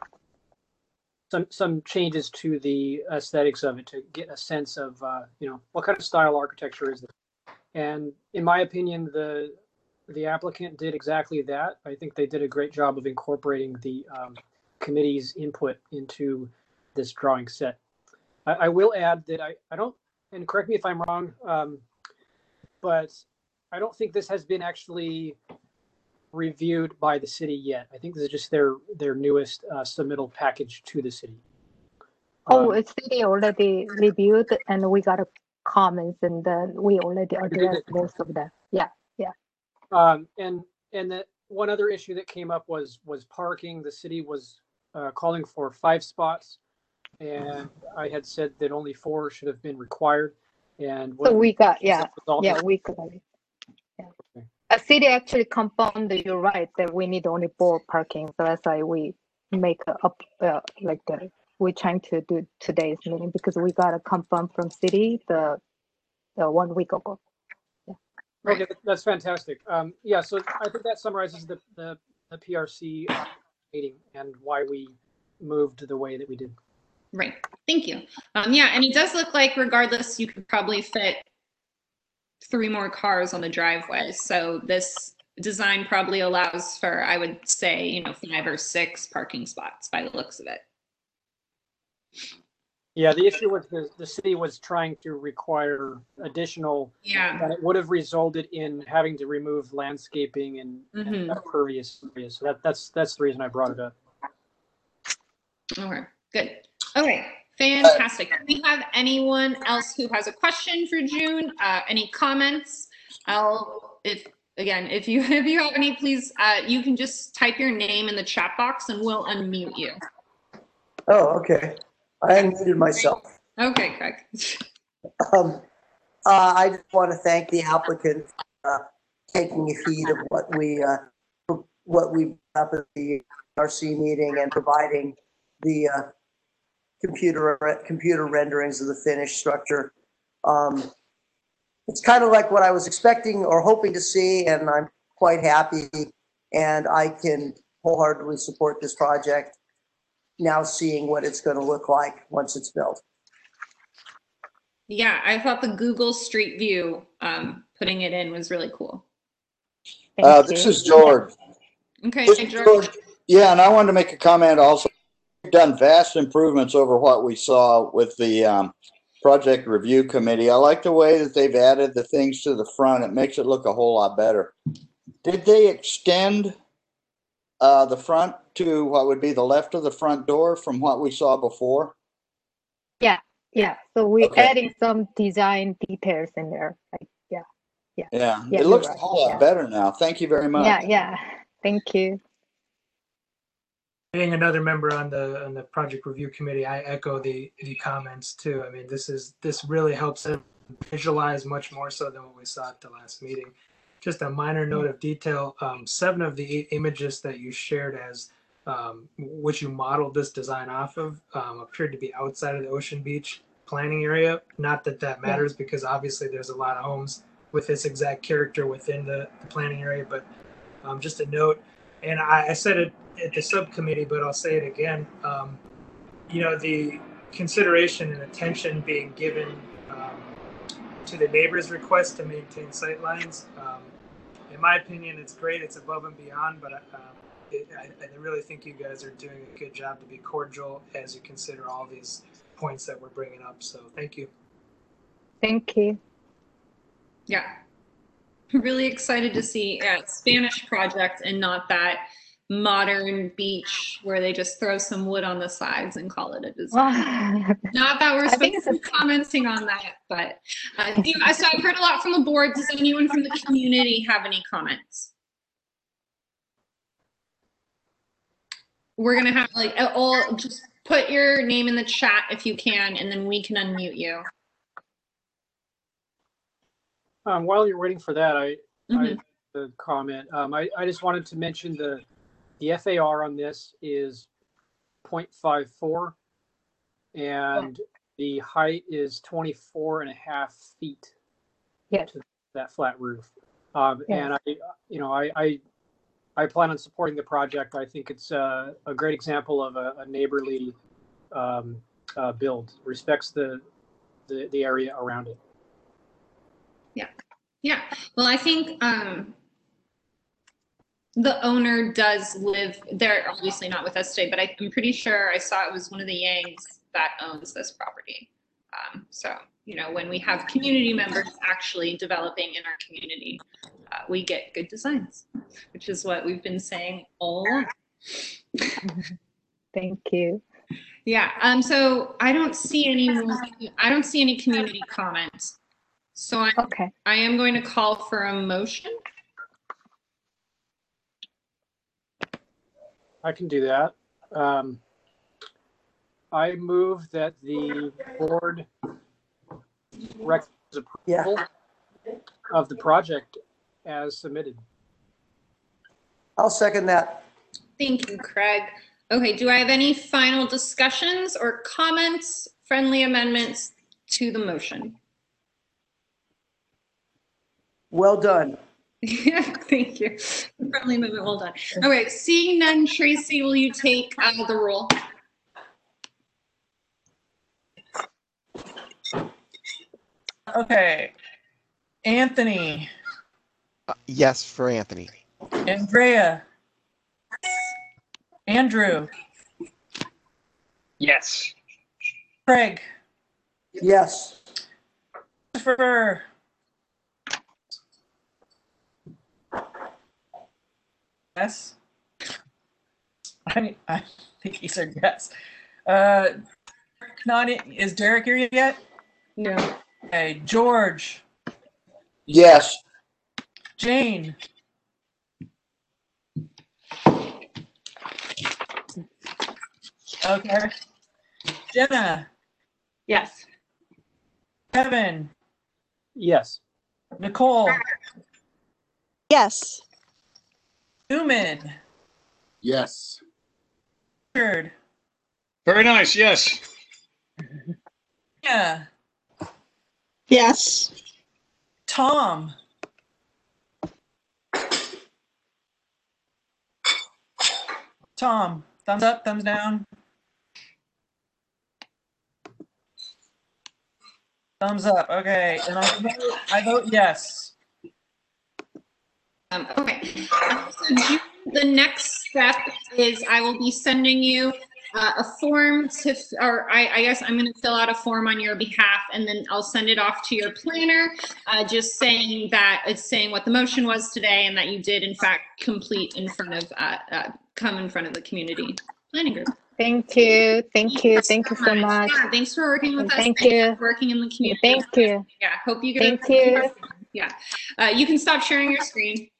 some some changes to the aesthetics of it to get a sense of, uh, you know, what kind of style architecture is this. And in my opinion, the the applicant did exactly that. I think they did a great job of incorporating the um, committee's input into this drawing set. I, I will add that I, I don't, and correct me if I'm wrong, um, but I don't think this has been actually reviewed by the city yet. I think this is just their their newest uh, submittal package to the city. Oh, Um, it's city already reviewed and we got a comments and then we already addressed most of them. Yeah, yeah. Um, and and the one other issue that came up was was parking. The city was uh, calling for five spots, and I had said that only four should have been required. And So we got, as yeah, a result yeah, of- we got it. Yeah. A city actually confirmed that you're right, that we need only four parking. So that's why we make a up, uh, like the, we're trying to do today's meeting because we got a confirm from city the, the one week ago. Okay, that's fantastic. Um, yeah, so I think that summarizes the the, the P R C uh, meeting and why we moved the way that we did. Right. Thank you. Um, yeah, and it does look like regardless, you could probably fit three more cars on the driveway. So this design probably allows for, I would say, you know, five or six parking spots by the looks of it. Yeah, the issue was the, the city was trying to require additional, Yeah. and it would have resulted in having to remove landscaping and, Mhm. and impervious areas. So that, that's that's the reason I brought it up. Okay, good. Okay, fantastic. Do we have anyone else who has a question for June? Uh, any comments? I'll, if, again, if you, if you have any, please, uh, you can just type your name in the chat box and we'll unmute you. Oh, okay. I unmuted myself. Okay, Craig. Um, uh, I just want to thank the applicant uh, taking heed of what we uh, what we brought up at the R C meeting and providing the uh, computer computer renderings of the finished structure. Um, it's kind of like what I was expecting or hoping to see, and I'm quite happy. And I can wholeheartedly support this project. Now seeing what it's going to look like once it's built. Yeah, I thought the Google Street View um, putting it in was really cool. Uh, this is George. Okay, This hey, is George. George. Yeah, and I wanted to make a comment also. We've done vast improvements over what we saw with the um, project review committee. I like the way that they've added the things to the front. It makes it look a whole lot better. Did they extend uh, the front to what would be the left of the front door from what we saw before? Yeah, yeah. So we're Okay. adding some design details in there. Like, yeah, yeah. Yeah, Yeah, it looks you're a right. whole lot Yeah. better now. Thank you very much. Yeah, yeah. Thank you. Being another member on the on the project review committee, I echo the the comments too. I mean, this is this really helps them visualize much more so than what we saw at the last meeting. Just a minor note of detail: um, seven of the eight images that you shared as um, which you modeled this design off of um, appeared to be outside of the Ocean Beach planning area. Not that that matters, because obviously there's a lot of homes with this exact character within the, the planning area, but um, just a note. And I, I said it at the subcommittee, but I'll say it again. Um, you know, the consideration and attention being given um, to the neighbor's request to maintain sight lines. Um, in my opinion, it's great. It's above and beyond, but um, it, I, I really think you guys are doing a good job to be cordial as you consider all these points that we're bringing up. So thank you. Thank you. Yeah. Really excited to see yeah, Spanish project and not that modern beach where they just throw some wood on the sides and call it a design. Not that we're I think supposed to be commenting on that, but uh, you know, so I've heard a lot from the board. Does anyone from the community have any comments? We're gonna have like, all just put your name in the chat if you can, and then we can unmute you. Um, while you're waiting for that, I, Mhm. I the comment. Um, I, I just wanted to mention the the F A R on this is zero point five four, and the height is twenty-four and a half feet. Yeah. To that flat roof. Um, Yeah. And I, you know, I, I I plan on supporting the project. I think it's a, a great example of a, a neighborly um, uh, build. Respects the, the the area around it. Yeah. Yeah. Well, I think um, the owner does live there, obviously not with us today, but I, I'm pretty sure I saw it was one of the Yangs that owns this property. Um, so, you know, when we have community members actually developing in our community, uh, we get good designs, which is what we've been saying all along. Thank you. Yeah. Um, so I don't see any, I don't see any community comments. So I, Okay. I am going to call for a motion. I can do that. Um, I move that the board recommends approval Yeah. of the project as submitted. I'll second that. Thank you, Craig. Okay, do I have any final discussions or comments, friendly amendments to the motion? Well done. Yeah, thank you. Friendly amendment, well done. All right, seeing none, Tracy, will you take uh, the roll? Okay. Anthony, Uh, yes, for Anthony. Andrea, Andrew, Yes. Craig, Yes. Christopher, yes. I, I think he said yes. Uh, not it. Is Derek here yet? No. Okay, George, Yes. Jane, okay, Jenna, Yes. Kevin, Yes. Nicole, Yes. Newman, Yes. Richard, Very nice. Yes. yeah, Yes. Tom, Tom, thumbs up, thumbs down? Thumbs up, okay, and I vote, I vote yes. Um, okay. So you, the next step is I will be sending you uh, a form to, or I, I guess I'm going to fill out a form on your behalf, and then I'll send it off to your planner, uh, just saying that it's saying what the motion was today and that you did in fact complete in front of, uh, uh, come in front of the community planning group. Thank you. Thank you. Thank you so much. Yeah, thanks for working with us. Thank Thanks you. for working in the community. Thank you. Yeah, hope you get Thank a you. Yeah. Uh, you can stop sharing your screen.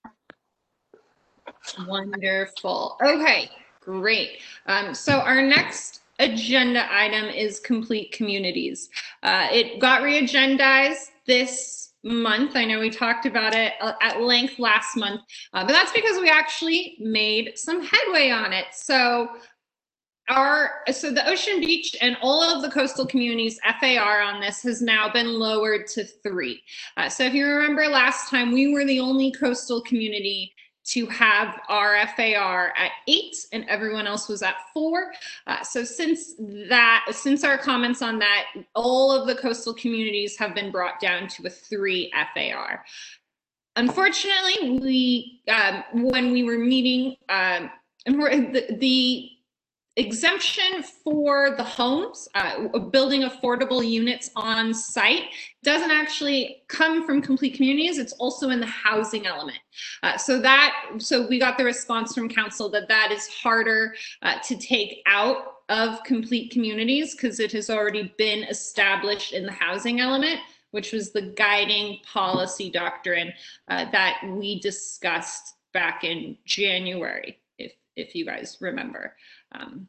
Wonderful. Okay, great. Um, so our next agenda item is complete communities. Uh, it got re-agendized this month. I know we talked about it at length last month, uh, but that's because we actually made some headway on it. So our, so the Ocean Beach and all of the coastal communities F A R on this has now been lowered to three. Uh, so if you remember last time, we were the only coastal community to have our F A R at eight and everyone else was at four. Uh, so since that, since our comments on that, all of the coastal communities have been brought down to a three F A R. Unfortunately, we, um, when we were meeting, um, and we're, the, the exemption for the homes, uh, building affordable units on site, doesn't actually come from complete communities. It's also in the housing element. Uh, so that, so we got the response from council that that is harder uh, to take out of complete communities because it has already been established in the housing element, which was the guiding policy doctrine uh, that we discussed back in January, if if you guys remember. Um,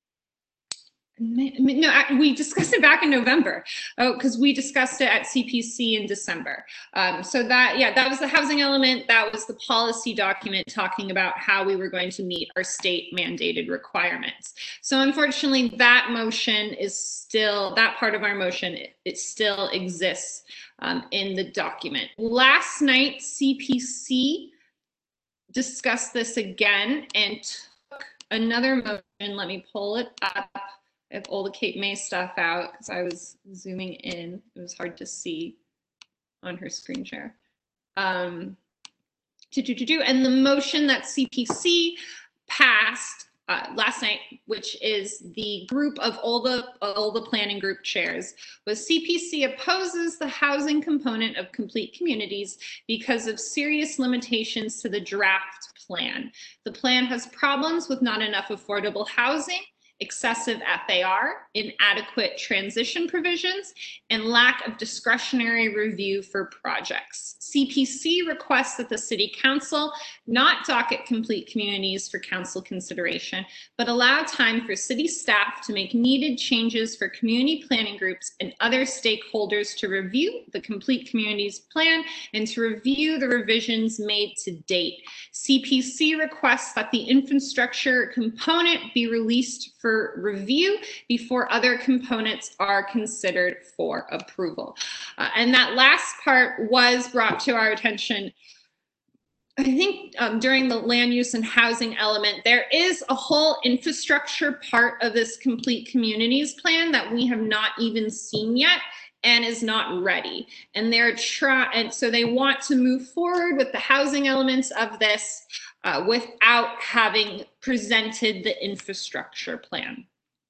no, we discussed it back in November. Oh, because we discussed it at C P C in December. Um, so that, yeah, that was the housing element. That was the policy document talking about how we were going to meet our state mandated requirements. So unfortunately, that motion is still, that part of our motion, it, it still exists um, in the document. Last night, C P C discussed this again and took another motion. Let me pull it up. I have all the Cape May stuff out because I was zooming in. It was hard to see on her screen share. Um, do, do, do, do. And the motion that C P C passed uh, last night, which is the group of all the all the planning group chairs, was C P C opposes the housing component of complete communities because of serious limitations to the draft plan. The plan has problems with not enough affordable housing, excessive F A R, inadequate transition provisions, and lack of discretionary review for projects. C P C requests that the City Council not docket complete communities for council consideration, but allow time for city staff to make needed changes for community planning groups and other stakeholders to review the complete communities plan and to review the revisions made to date. C P C requests that the infrastructure component be released for For review before other components are considered for approval. Uh, and that last part was brought to our attention, I think, um, during the land use and housing element. There is a whole infrastructure part of this complete communities plan that we have not even seen yet and is not ready. And they're trying, and so they want to move forward with the housing elements of this Uh, without having presented the infrastructure plan.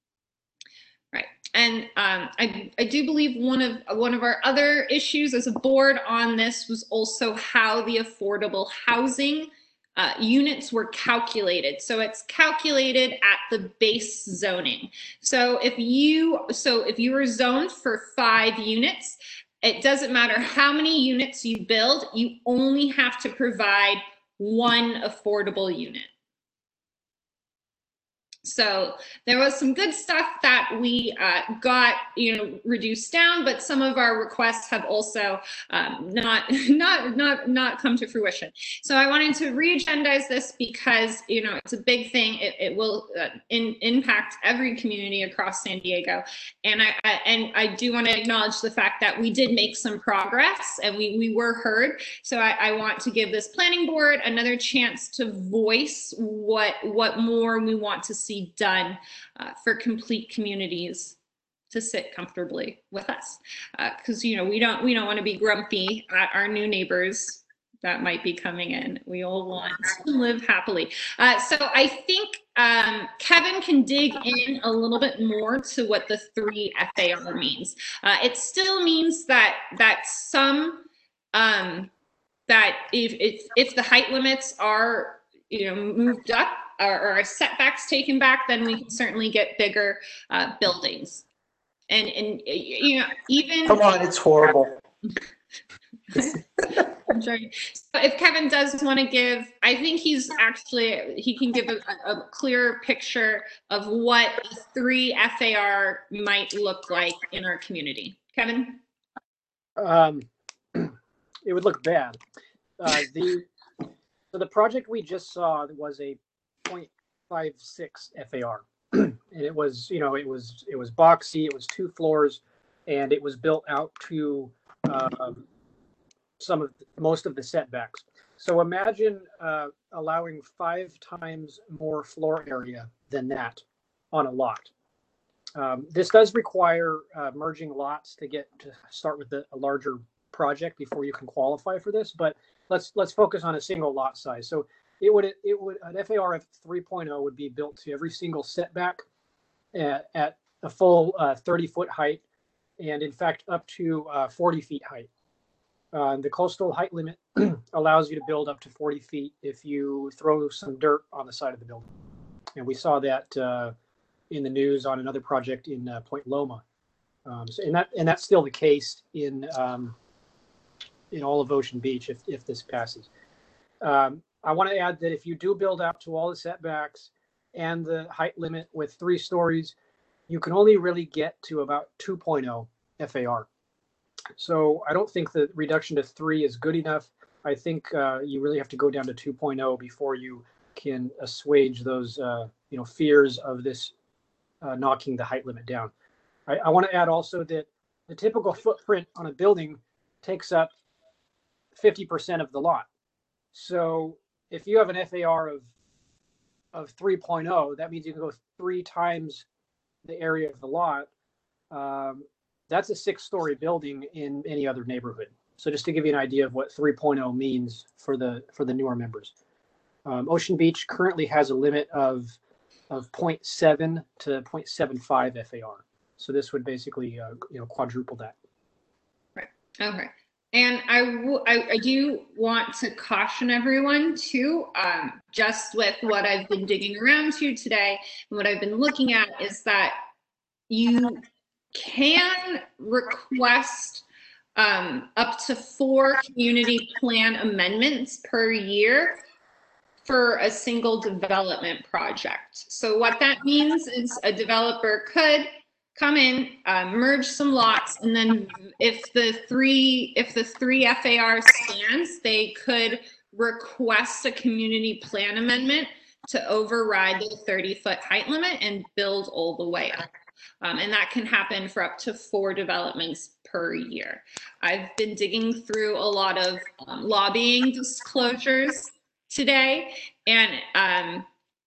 Right, and um, I, I do believe one of one of our other issues as a board on this was also how the affordable housing uh, units were calculated. So it's calculated at the base zoning. So if you so if you were zoned for five units, it doesn't matter how many units you build, you only have to provide one affordable unit. So there was some good stuff that we uh, got, you know, reduced down, but some of our requests have also um, not, not, not, not come to fruition. So I wanted to re-agendize this because, you know, it's a big thing. It, it will uh, in, impact every community across San Diego, and I, I and I do want to acknowledge the fact that we did make some progress and we we were heard. So I, I want to give this planning board another chance to voice what what more we want to see done uh, for complete communities to sit comfortably with us, because uh, you know we don't we don't want to be grumpy at our new neighbors that might be coming in. We all want to live happily. Uh, so I think um, Kevin can dig in a little bit more to what the three F A R means. Uh, it still means that that some um, that if if if the height limits are you know moved up, or, or setbacks taken back, then we can certainly get bigger uh, buildings. And, and, you know, even- Come on, it's horrible. I'm sorry. So if Kevin does want to give, I think he's actually, he can give a, a clearer picture of what three F A R might look like in our community. Kevin? Um, it would look bad. Uh, the, so the project we just saw was a point five six F A R, and it was, you know, it was it was boxy. It was two floors, and it was built out to um, some of the, most of the setbacks. So imagine uh, allowing five times more floor area than that on a lot. Um, this does require uh, merging lots to get to start with the, a larger project before you can qualify for this. But let's let's focus on a single lot size. So it would it would an F A R of three point oh would be built to every single setback at, at a full uh, thirty foot height, and in fact up to uh, forty feet height. Uh, the coastal height limit allows you to build up to forty feet if you throw some dirt on the side of the building, and we saw that uh, in the news on another project in uh, Point Loma. Um, so, and that and that's still the case in um, in all of Ocean Beach if if this passes. Um, I want to add that if you do build out to all the setbacks and the height limit with three stories, you can only really get to about two point oh F A R. So I don't think the reduction to three is good enough. I think uh, you really have to go down to two point oh before you can assuage those uh, you know fears of this uh, knocking the height limit down. I, I want to add also that the typical footprint on a building takes up fifty percent of the lot. So if you have an F A R of of three point oh, that means you can go three times the area of the lot. Um, that's a six-story building in any other neighborhood. So just to give you an idea of what three point oh means for the for the newer members, um, Ocean Beach currently has a limit of of zero point seven to zero point seven five F A R. So this would basically uh, you know quadruple that. Right. Okay. And I, w- I, I do want to caution everyone too, um, just with what I've been digging around to today and what I've been looking at is that you can request um, up to four community plan amendments per year for a single development project. So what that means is a developer could come in, uh, merge some lots, and then if the three if the three F A R stands, they could request a community plan amendment to override the thirty foot height limit and build all the way up. Um, and that can happen for up to four developments per year. I've been digging through a lot of um, lobbying disclosures today, and um,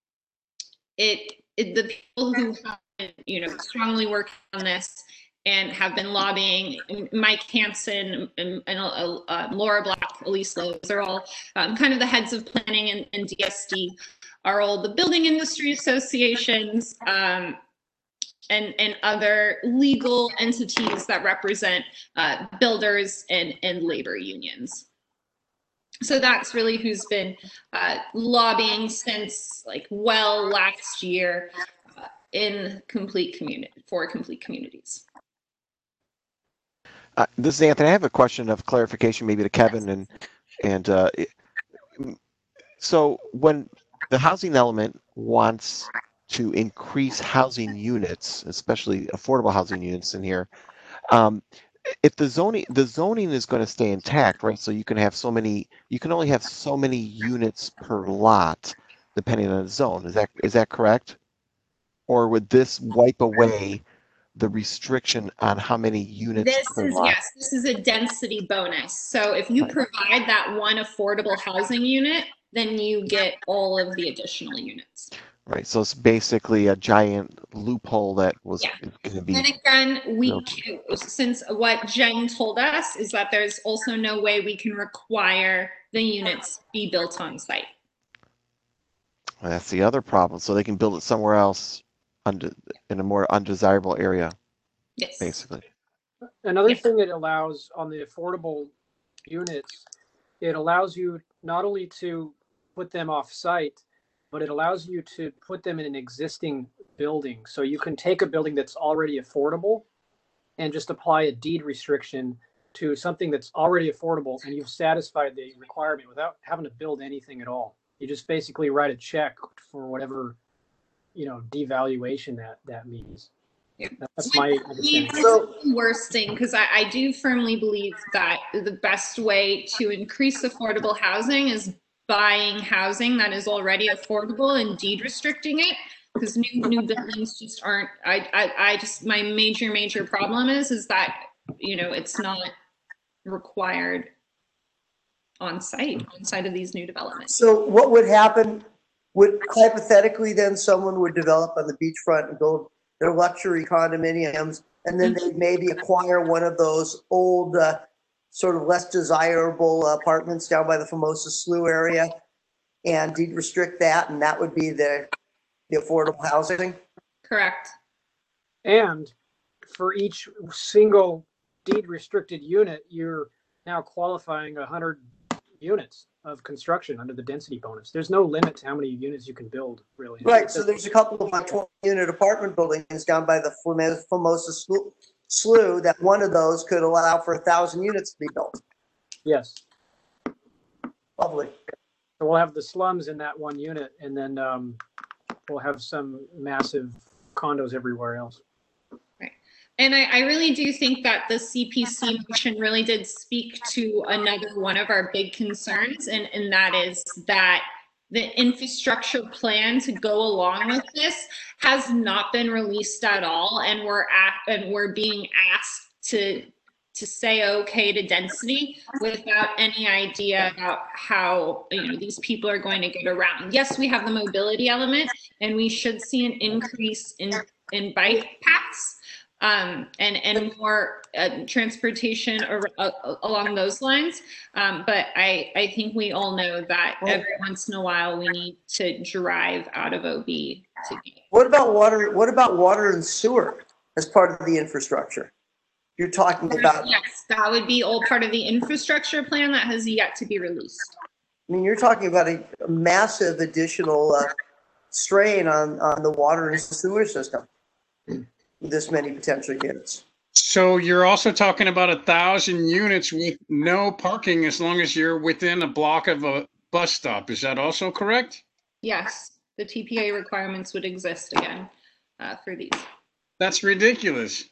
it, it the people who have you know, strongly working on this and have been lobbying, Mike Hansen and, and uh, uh, Laura Black, Elise Lowe, those are all um, kind of the heads of planning and, and D S D, are all the building industry associations um, and, and other legal entities that represent uh, builders and, and labor unions. So that's really who's been uh, lobbying since like well last year. In complete community for complete communities. Uh, this is Anthony. I have a question of clarification, maybe to Kevin, and and uh, so when the housing element wants to increase housing units, especially affordable housing units in here, um, if the zoning the zoning is going to stay intact, right? So you can have so many, you can only have so many units per lot, depending on the zone. Is that is that correct? Or would this wipe away the restriction on how many units This per is, lot? yes, this is a density bonus. So if you Right. provide that one affordable housing unit, then you get all of the additional units. Right. So it's basically a giant loophole that was Yeah. going to be. And again, we built. can, since what Jen told us is that there's also no way we can require the units be built on site. Well, that's the other problem. So they can build it somewhere else, under in a more undesirable area. Yes. Basically. Another Yeah. thing it allows on the affordable units, it allows you not only to put them off site, but it allows you to put them in an existing building. So you can take a building that's already affordable and just apply a deed restriction to something that's already affordable, and you've satisfied the requirement without having to build anything at all. You just basically write a check for whatever, you know, devaluation that that means. Yeah. That's my I mean, understanding. this is the worst thing, because I, I do firmly believe that the best way to increase affordable housing is buying housing that is already affordable and deed restricting it, because new new buildings just aren't. I, I I just my major major problem is is that, you know, it's not required on site on site of these new developments. So what would happen, would hypothetically then someone would develop on the beachfront and build their luxury condominiums, and then they maybe acquire one of those old, uh, sort of less desirable apartments down by the Formosa Slough area and deed restrict that, and that would be the, the affordable housing? Correct. And for each single deed restricted unit, you're now qualifying one hundred units of construction under the density bonus. There's no limit to how many units you can build, really. Right, so there's a couple of twenty unit apartment buildings down by the Formosa Formosa Slough- Slough that one of those could allow for a thousand units to be built. Yes. Lovely. So we'll have the slums in that one unit, and then um, we'll have some massive condos everywhere else. And I, I really do think that the C P C motion really did speak to another one of our big concerns, and, and that is that the infrastructure plan to go along with this has not been released at all, and we're at, and we're being asked to to say okay to density without any idea about how, you know, these people are going to get around. Yes, we have the mobility element, and we should see an increase in in bike paths. Um, and, and more uh, transportation or, uh, along those lines. Um, but I, I think we all know that every once in a while we need to drive out of O B to get. What about water, what about water and sewer as part of the infrastructure? You're talking about, Yes, that would be all part of the infrastructure plan that has yet to be released. I mean, you're talking about a a massive additional uh, strain on, on the water and sewer system. This many potential units. So you're also talking about a thousand units with no parking as long as you're within a block of a bus stop. Is that also correct? Yes, the T P A requirements would exist again uh, for these. That's ridiculous.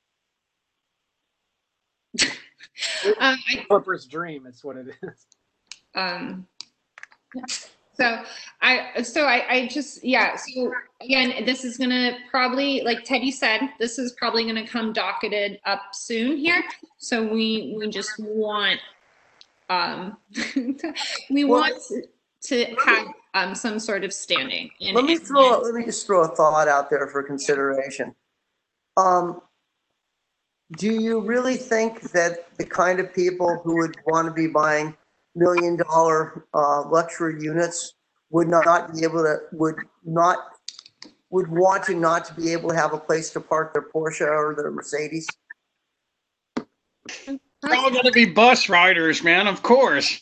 um, I, Corporate's dream, it's what it is. Um, yeah. So I, so I, I just, yeah. So again, this is gonna probably, like Teddy said, this is probably gonna come docketed up soon here. So we, we just want, um, we Well, want to, to have um, some sort of standing. in Let me it. throw, let me just throw a thought out there for consideration. Um, do you really think that the kind of people who would want to be buying million dollar uh, luxury units would not be able to, would not, would want to not to be able to have a place to park their Porsche or their Mercedes? They're all going to be bus riders, man, of course.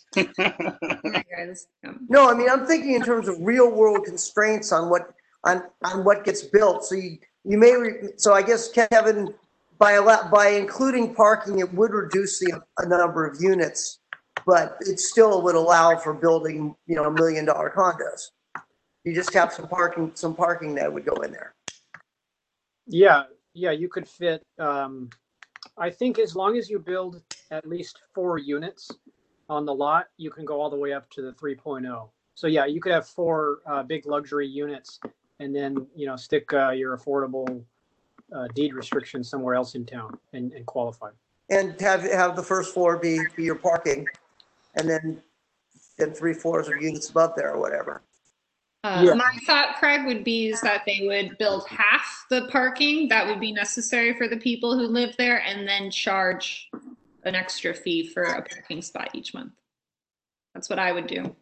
No, I mean, I'm thinking in terms of real world constraints on what, on, on what gets built. So you, you may, re- so I guess Kevin, by a lot, by including parking, it would reduce the a number of units, but it still would allow for building, you know, million dollar condos. You just have some parking, some parking that would go in there. Yeah, yeah, you could fit, um, I think as long as you build at least four units on the lot, you can go all the way up to the three point oh. So yeah, you could have four uh, big luxury units and then, you know, stick uh, your affordable uh, deed restriction somewhere else in town and, and qualify. And have, have the first floor be, be your parking, and then, then three floors of units above there or whatever. Uh, Yeah. My thought, Craig, would be is that they would build half the parking that would be necessary for the people who live there and then charge an extra fee for a parking spot each month. That's what I would do.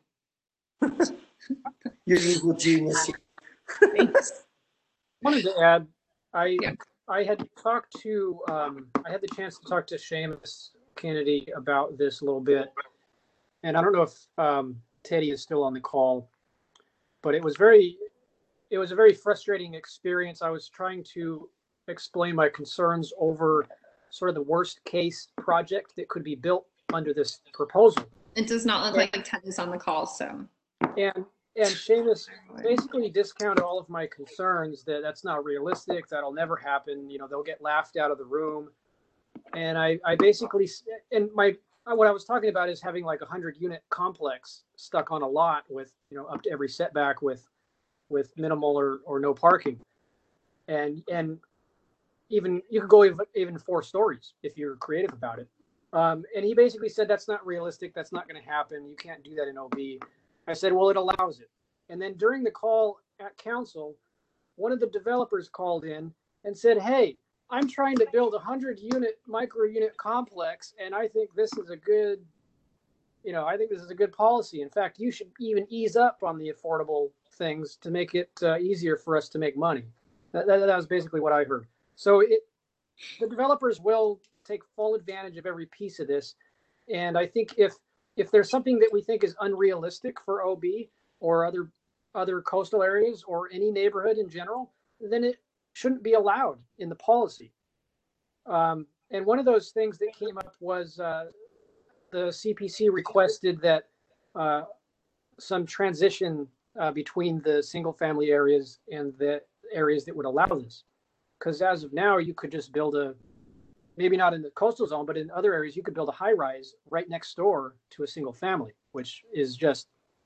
Your evil genius. Thanks. Wanted to add, I Yeah. I had talked to um, I had the chance to talk to Seamus Kennedy about this a little bit, and I don't know if um, Teddy is still on the call, but it was very it was a very frustrating experience. I was trying to explain my concerns over sort of the worst case project that could be built under this proposal. It does not look like Ted is on the call, so. And and Seamus basically discounted all of my concerns that that's not realistic, that'll never happen. You know, they'll get laughed out of the room. And I, I basically, and my, what I was talking about is having like a hundred unit complex stuck on a lot with, you know, up to every setback with, with minimal or, or no parking. And, and even, you could go even, even four stories if you're creative about it. Um, and he basically said, that's not realistic. That's not going to happen. You can't do that in O B. I said, well, it allows it. And then during the call at council, one of the developers called in and said, hey, I'm trying to build a hundred unit micro unit complex. And I think this is a good, you know, I think this is a good policy. In fact, you should even ease up on the affordable things to make it uh, easier for us to make money. That, that, that was basically what I heard. So it, the developers will take full advantage of every piece of this. And I think if, if there's something that we think is unrealistic for O B or other, other coastal areas or any neighborhood in general, then it shouldn't be allowed in the policy. Um, and one of those things that came up was uh, the C P C requested that uh, some transition uh, between the single family areas and the areas that would allow this. Because as of now, you could just build a, maybe not in the coastal zone, but in other areas, you could build a high rise right next door to a single family, which is just,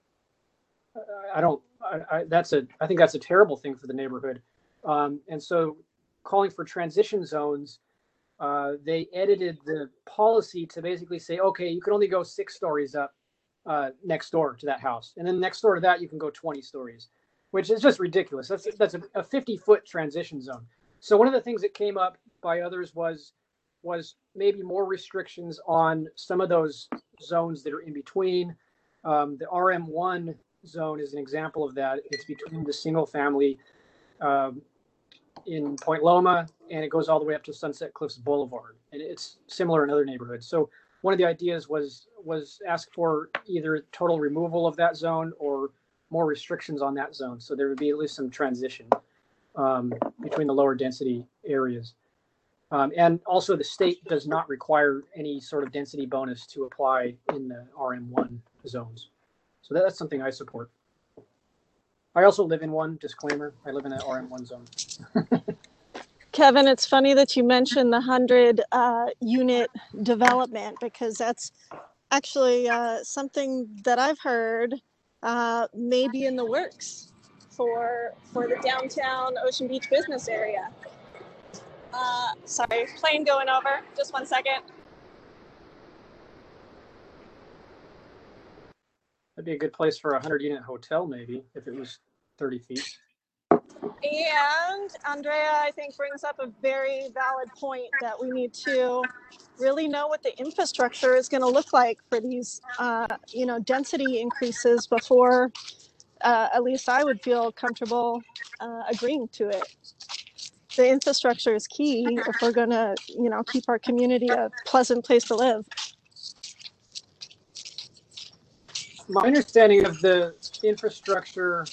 I don't, I, I, that's a, I think that's a terrible thing for the neighborhood. Um, and so calling for transition zones, uh, they edited the policy to basically say, okay, you can only go six stories up uh, next door to that house. And then next door to that, you can go twenty stories, which is just ridiculous. That's, that's a, a fifty foot transition zone. So one of the things that came up by others was, was maybe more restrictions on some of those zones that are in between. Um, the R M one zone is an example of that. It's between the single family um, in Point Loma, and it goes all the way up to Sunset Cliffs Boulevard. And it's similar in other neighborhoods. So one of the ideas was, was ask for either total removal of that zone or more restrictions on that zone. So there would be at least some transition um, between the lower density areas. Um, and also the state does not require any sort of density bonus to apply in the R M one zones. So that, that's something I support. I also live in one, disclaimer, I live in an R M one zone. Kevin, it's funny that you mentioned the hundred uh, unit development, because that's actually uh, something that I've heard uh, may be in the works for, for the downtown Ocean Beach business area. Uh, sorry, plane going over. Just one second. That'd be a good place for a hundred unit hotel, maybe, if it was thirty feet. And Andrea, I think, brings up a very valid point that we need to really know what the infrastructure is going to look like for these, uh, you know, density increases before uh, at least I would feel comfortable uh, agreeing to it. The infrastructure is key if we're going to, you know, keep our community a pleasant place to live. My understanding of the infrastructure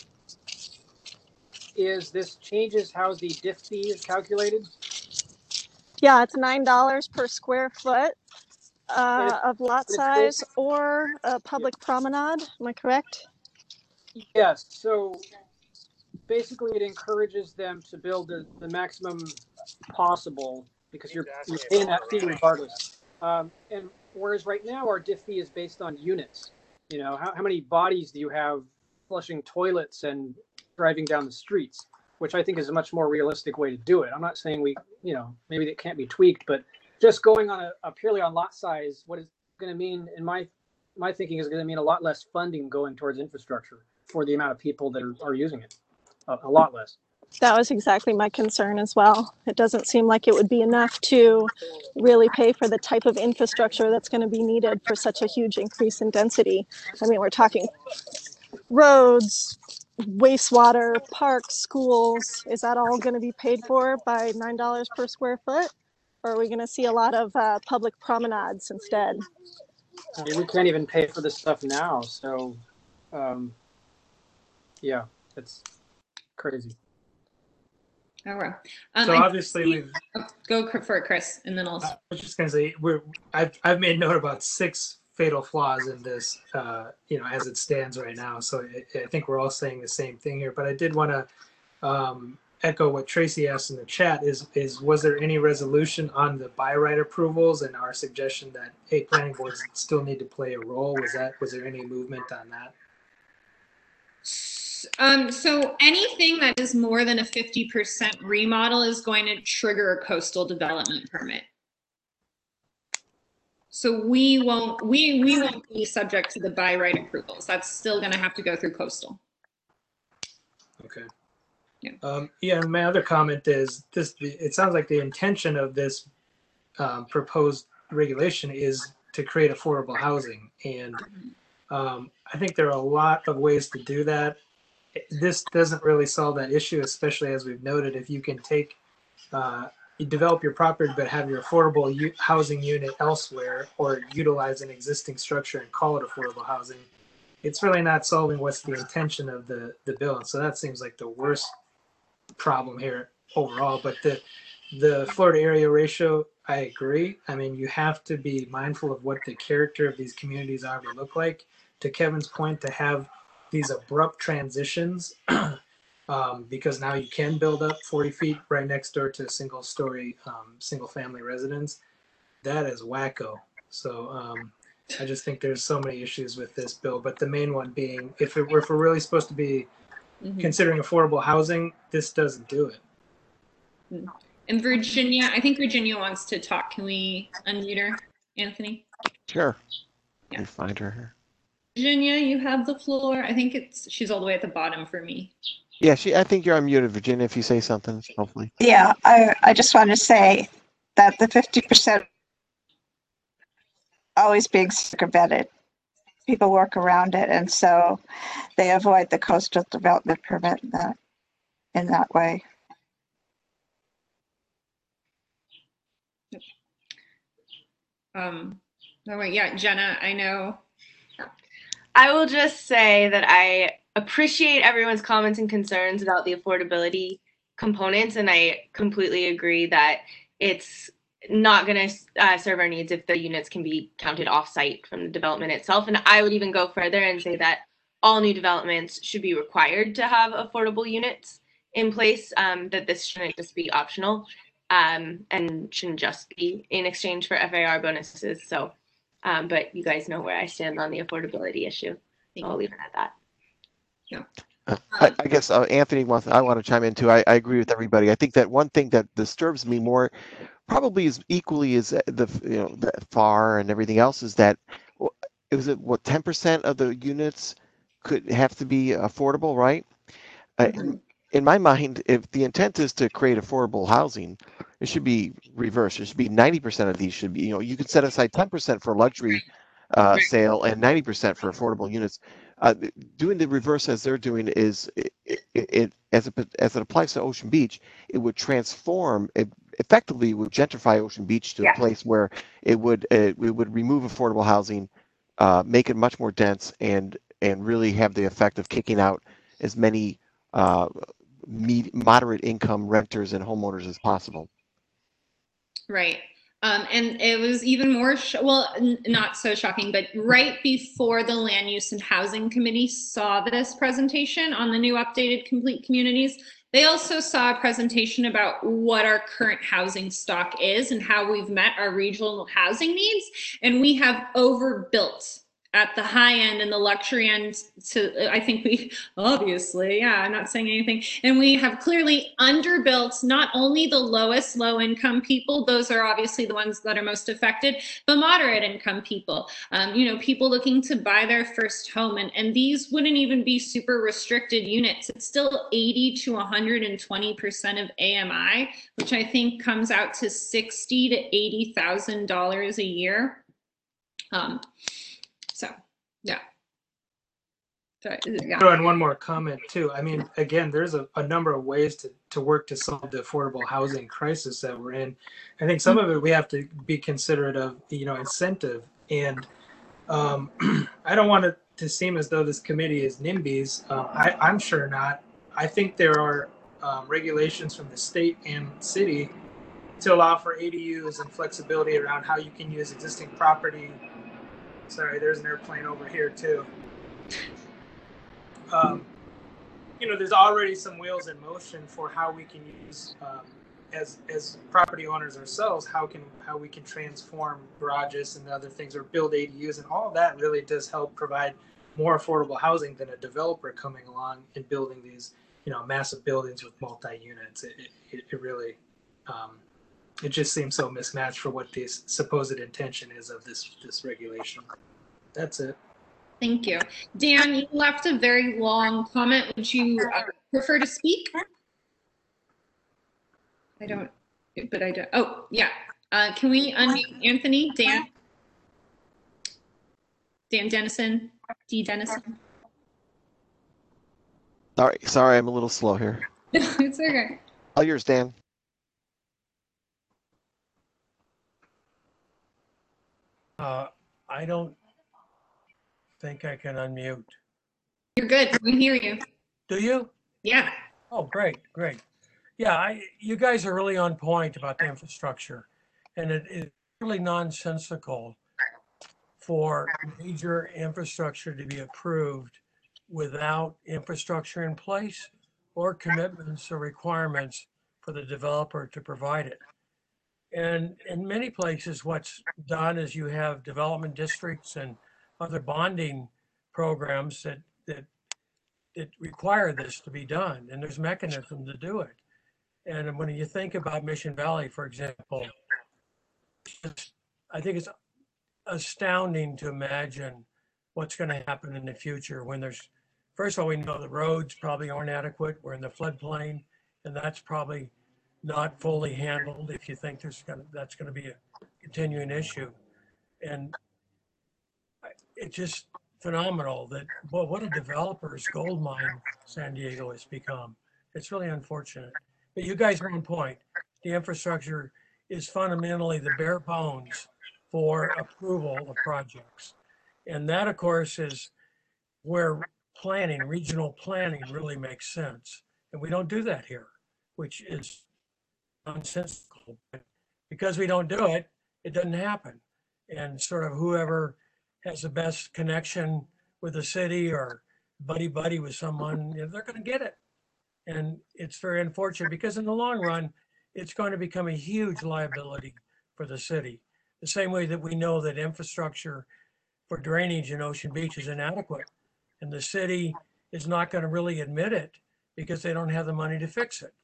is this changes how the D I F fee is calculated. Yeah, it's nine dollars per square foot uh, of lot size or a public promenade. Am I correct? Yes. So basically it encourages them to build the, the maximum possible because you're, you're paying that fee regardless. Um, and whereas right now our diff fee is based on units. You know, how, how many bodies do you have flushing toilets and driving down the streets, which I think is a much more realistic way to do it. I'm not saying we, you know, maybe it can't be tweaked, but just going on a, a purely on lot size, what is going to mean in my my thinking is going to mean a lot less funding going towards infrastructure for the amount of people that are, are using it, a, a lot less. That was exactly my concern as well. It doesn't seem like it would be enough to really pay for the type of infrastructure that's going to be needed for such a huge increase in density. I mean, we're talking roads, wastewater, parks, schools. Is that all going to be paid for by nine dollars per square foot? Or are we going to see a lot of uh, public promenades instead? I mean, we can't even pay for this stuff now. So, um, yeah, it's crazy. All right. Um, So I- obviously we've. oh, go for it, Chris, and then I'll. I was just gonna say we're. I've I've made note about six fatal flaws in this. Uh, you know, as it stands right now. So I, I think we're all saying the same thing here. But I did want to um, echo what Tracy asked in the chat. Is is was there any resolution on the by right approvals and our suggestion that hey, planning boards still need to play a role? Was that was there any movement on that? Um, so anything that is more than a fifty percent remodel is going to trigger a coastal development permit. So we won't, we, we won't be subject to the by right approvals. That's still going to have to go through coastal. Okay. Yeah. Um, yeah. And my other comment is this: it sounds like the intention of this um, proposed regulation is to create affordable housing, and um, I think there are a lot of ways to do that. This doesn't really solve that issue, especially as we've noted. If you can take, uh, you develop your property, but have your affordable u- housing unit elsewhere, or utilize an existing structure and call it affordable housing, it's really not solving what's the intention of the the bill. And so that seems like the worst problem here overall. But the the Florida area ratio, I agree. I mean, you have to be mindful of what the character of these communities are to look like. To Kevin's point, to have these abrupt transitions, um, because now you can build up forty feet right next door to a single story, um, single family residence. That is wacko. So um, I just think there's so many issues with this bill, but the main one being, if, it, if we're really supposed to be Mhm. considering affordable housing, this doesn't do it. And Virginia, I think Virginia wants to talk. Can we unmute her, Anthony? Sure. Let me find her here. Virginia, you have the floor. I think it's, she's all the way at the bottom for me. Yeah, she. I think you're unmuted, Virginia. If you say something, hopefully. Yeah, I, I just want to say that the fifty percent always being circumvented. People work around it, and so they avoid the coastal development permit in that, in that way. Um, all right, yeah, Jenna, I know. I will just say that I appreciate everyone's comments and concerns about the affordability components, and I completely agree that it's not going to uh, serve our needs if the units can be counted off-site from the development itself. And I would even go further and say that all new developments should be required to have affordable units in place, um, that this shouldn't just be optional, um, and shouldn't just be in exchange for F A R bonuses. So, um, but you guys know where I stand on the affordability issue. So I'll leave it at that. Yeah. Uh, I, I guess uh, Anthony wants. I want to chime in too. I, I agree with everybody. I think that one thing that disturbs me more, probably as equally as the you know the F A R and everything else, is that it was what ten percent of the units could have to be affordable, right? Uh, in, in my mind, if the intent is to create affordable housing, it should be reversed. It should be ninety percent of these should be. You know, you could set aside ten percent for luxury uh, sale and ninety percent for affordable units. Uh, doing the reverse as they're doing is it, it, it as it as it applies to Ocean Beach, it would transform it effectively would gentrify Ocean Beach to Yeah. a place where it would it, it would remove affordable housing, uh, make it much more dense, and and really have the effect of kicking out as many uh, med- moderate income renters and homeowners as possible. Right. Um, and it was even more, sh- well, n- not so shocking, but right before the Land Use and Housing Committee saw this presentation on the new updated complete communities, they also saw a presentation about what our current housing stock is and how we've met our regional housing needs. And we have overbuilt at the high end and the luxury end. To, I think we, obviously, yeah, I'm not saying anything. And we have clearly underbuilt not only the lowest low income people, those are obviously the ones that are most affected, but moderate income people, um, you know, people looking to buy their first home. And, and these wouldn't even be super restricted units. It's still eighty to one hundred twenty percent of A M I, which I think comes out to sixty to eighty thousand dollars a year. Um, So, yeah. So, yeah. Throw in one more comment too. I mean, again, there's a, a number of ways to, to work to solve the affordable housing crisis that we're in. I think some of it we have to be considerate of, you know, incentive. And um, I don't want it to seem as though this committee is NIMBYs. Uh, I, I'm sure not. I think there are um, regulations from the state and city to allow for A D Us and flexibility around how you can use existing property. Sorry, there's an airplane over here too. Um, you know, there's already some wheels in motion for how we can use, um, as as property owners ourselves, how can how we can transform garages and other things or build A D Us, and all of that really does help provide more affordable housing than a developer coming along and building these, you know, massive buildings with multi-units. It it, it really, um, it just seems so mismatched for what the supposed intention is of this this regulation. That's it. Thank you. Dan, you left a very long comment. Would you uh, prefer to speak? I don't, but I don't. Oh, yeah. Uh, can we unmute Anthony? Dan? Dan Dennison? D. Dennison? Sorry, sorry, I'm a little slow here. It's okay. All yours, Dan. Uh, I don't think I can unmute. You're good. We hear you. Do you? Yeah. Oh, great, great. Yeah, I, you guys are really on point about the infrastructure. And it is really nonsensical for major infrastructure to be approved without infrastructure in place or commitments or requirements for the developer to provide it. And in many places, what's done is you have development districts and other bonding programs that, that, that require this to be done. And there's mechanism to do it. And when you think about Mission Valley, for example, it's, I think it's astounding to imagine what's going to happen in the future when there's, first of all, we know the roads probably aren't adequate. We're in the floodplain, and that's probably not fully handled if you think there's gonna, that's going to be a continuing issue. And it's just phenomenal that, well, what a developer's gold mine San Diego has become. It's really unfortunate. But you guys are on point. The infrastructure is fundamentally the bare bones for approval of projects. And that, of course, is where planning, regional planning really makes sense. And we don't do that here, which is nonsensical. But because we don't do it, it doesn't happen. And sort of whoever has the best connection with the city or buddy buddy with someone, you know, they're going to get it. And it's very unfortunate because in the long run, it's going to become a huge liability for the city. The same way that we know that infrastructure for drainage in Ocean Beach is inadequate. And the city is not going to really admit it because they don't have the money to fix it.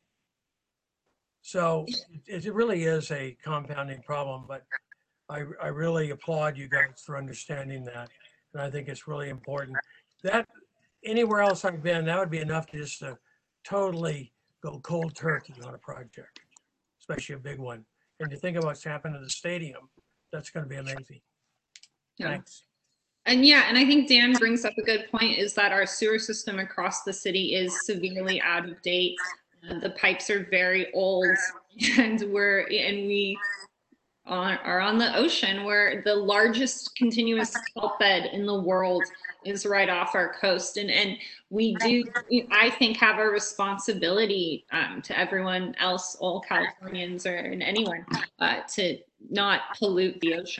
So it, it really is a compounding problem, but I, I really applaud you guys for understanding that. And I think it's really important. That anywhere else I've been, that would be enough to just to totally go cold turkey on a project, especially a big one. And to think about what's happened to the stadium, that's going to be amazing. Yeah. Thanks. And yeah, and I think Dan brings up a good point is that our sewer system across the city is severely out of date. Uh, the pipes are very old, and we're and we are, are on the ocean where the largest continuous salt bed in the world is right off our coast. And and we do, I think, have a responsibility um, to everyone else, all Californians or and anyone, uh, to not pollute the ocean.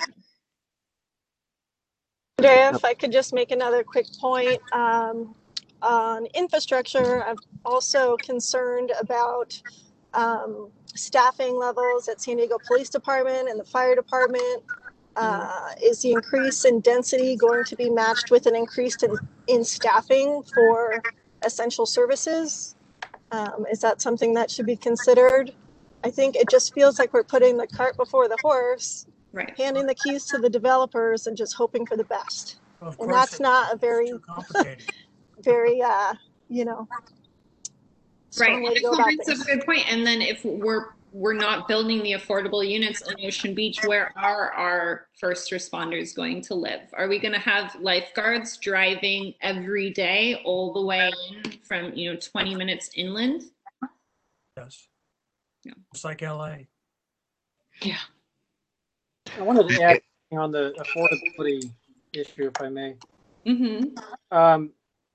Andrea, if I could just make another quick point um, on infrastructure, I'm also concerned about um, staffing levels at San Diego Police Department and the fire department. Uh, is the increase in density going to be matched with an increase in, in staffing for essential services? Um, is that something that should be considered? I think it just feels like we're putting the cart before the horse, right? Handing the keys to the developers and just hoping for the best. Well, of And course, that's not a very, too complicated. very, uh, you know, strong Right. way to go Nicole about brings up things. a good point. And then if we're we're not building the affordable units in Ocean Beach, where are our first responders going to live? Are we going to have lifeguards driving every day all the way in from, you know, twenty minutes inland? Yes. Yeah. It's like L A. Yeah. I wanted to add on the affordability issue, if I may. Mm-hmm. Um,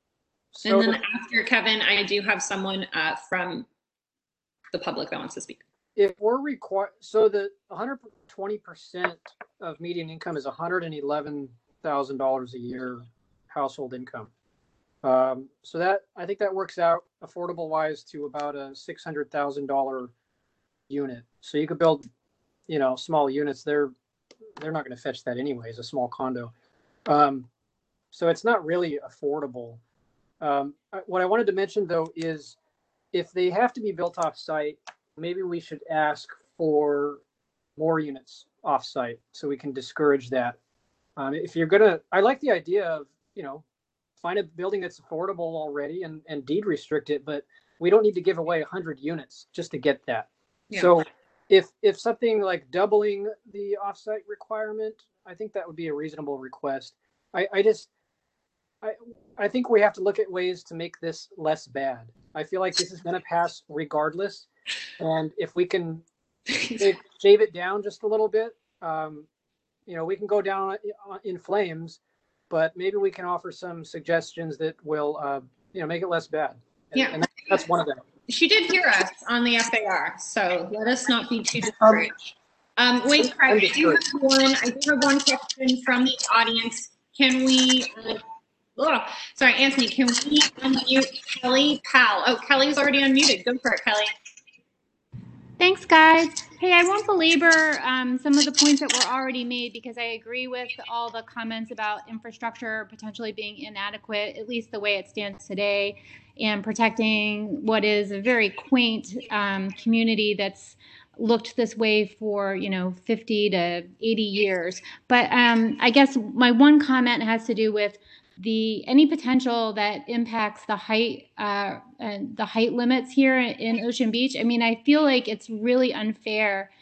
so And then after Kevin, I do have someone uh, from the public that wants to speak. if we're required, so the one hundred twenty percent of median income is one hundred eleven thousand dollars a year household income. Um, so that, I think that works out affordable wise to about a six hundred thousand dollars unit. So you could build, you know, small units. They're, they're not going to fetch that anyways, a small condo. Um, so it's not really affordable. Um, I- what I wanted to mention though is if they have to be built off site, maybe we should ask for more units off site so we can discourage that. Um, if you're gonna, I like the idea of, you know, find a building that's affordable already and, and deed restrict it, but we don't need to give away one hundred units just to get that. Yeah. So if if something like doubling the offsite requirement, I think that would be a reasonable request. I, I just, I, I think we have to look at ways to make this less bad. I feel like this is going to pass regardless. And if we can shave, shave it down just a little bit, um, you know, we can go down in flames, but maybe we can offer some suggestions that will, uh, you know, make it less bad. And, Yeah. and that's one of them. She did hear us on the F A R, so let us not be too discouraged. Um, wait, Craig, I do have one, I do have one question from the audience. Can we, uh, oh, sorry, Anthony, can we unmute Kelly Powell? Oh, Kelly's already unmuted. Go for it, Kelly. Thanks, guys. Hey, I won't belabor um, some of the points that were already made because I agree with all the comments about infrastructure potentially being inadequate, at least the way it stands today, and protecting what is a very quaint um, community that's looked this way for, you know, fifty to eighty years. But um, I guess my one comment has to do with the any potential that impacts the height uh, and the height limits here in Ocean Beach. I mean, I feel like it's really unfair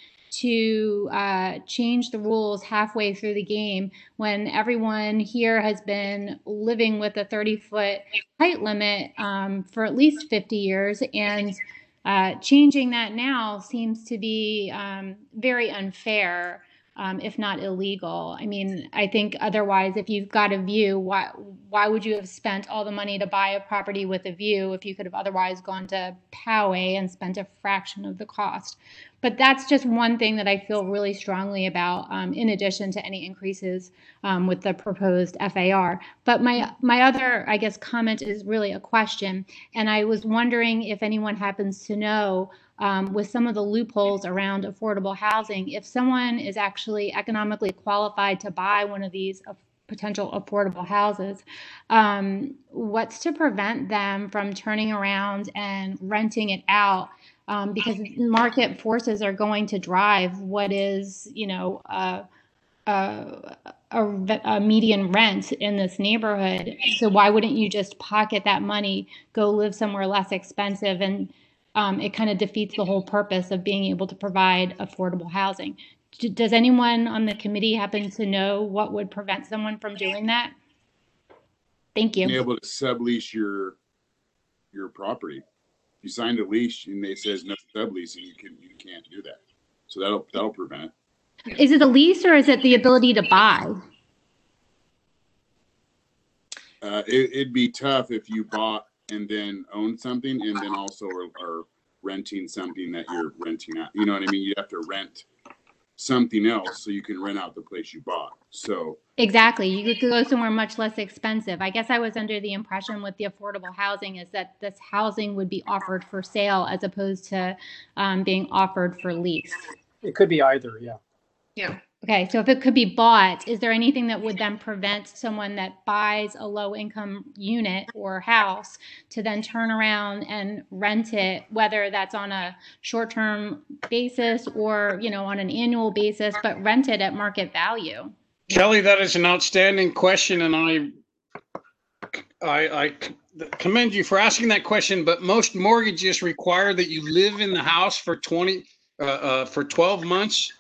to uh, change the rules halfway through the game when everyone here has been living with a thirty foot height limit um, for at least fifty years, and uh, changing that now seems to be um, very unfair. Um, if not illegal. I mean, I think otherwise, if you've got a view, why why would you have spent all the money to buy a property with a view if you could have otherwise gone to Poway and spent a fraction of the cost? But that's just one thing that I feel really strongly about, um, in addition to any increases um, with the proposed F A R. But my my other, I guess, comment is really a question, and I was wondering if anyone happens to know, Um, with some of the loopholes around affordable housing, if someone is actually economically qualified to buy one of these uh, potential affordable houses, um, what's to prevent them from turning around and renting it out? Um, because market forces are going to drive what is, you know, uh, a, a, a median rent in this neighborhood. So why wouldn't you just pocket that money, go live somewhere less expensive, and Um, it kind of defeats the whole purpose of being able to provide affordable housing. D- does anyone on the committee happen to know what would prevent someone from doing that? Thank you. Being able to sublease your your property. If you signed a lease and it says no subleasing, you can you can't do that. So that'll that'll prevent it. Is it a lease or is it the ability to buy? Uh, it, it'd be tough if you bought and then own something and then also are, are renting something that you're renting out. You know what I mean? You have to rent something else so you can rent out the place you bought. So Exactly. You could go somewhere much less expensive. I guess I was under the impression with the affordable housing is that this housing would be offered for sale as opposed to um, being offered for lease. It could be either, yeah. Yeah. Okay, so if it could be bought, is there anything that would then prevent someone that buys a low income unit or house to then turn around and rent it, whether that's on a short term basis or, you know, on an annual basis, but rent it at market value? Kelly, that is an outstanding question, and I, I, I commend you for asking that question. But most mortgages require that you live in the house for twenty, uh, uh, for twelve months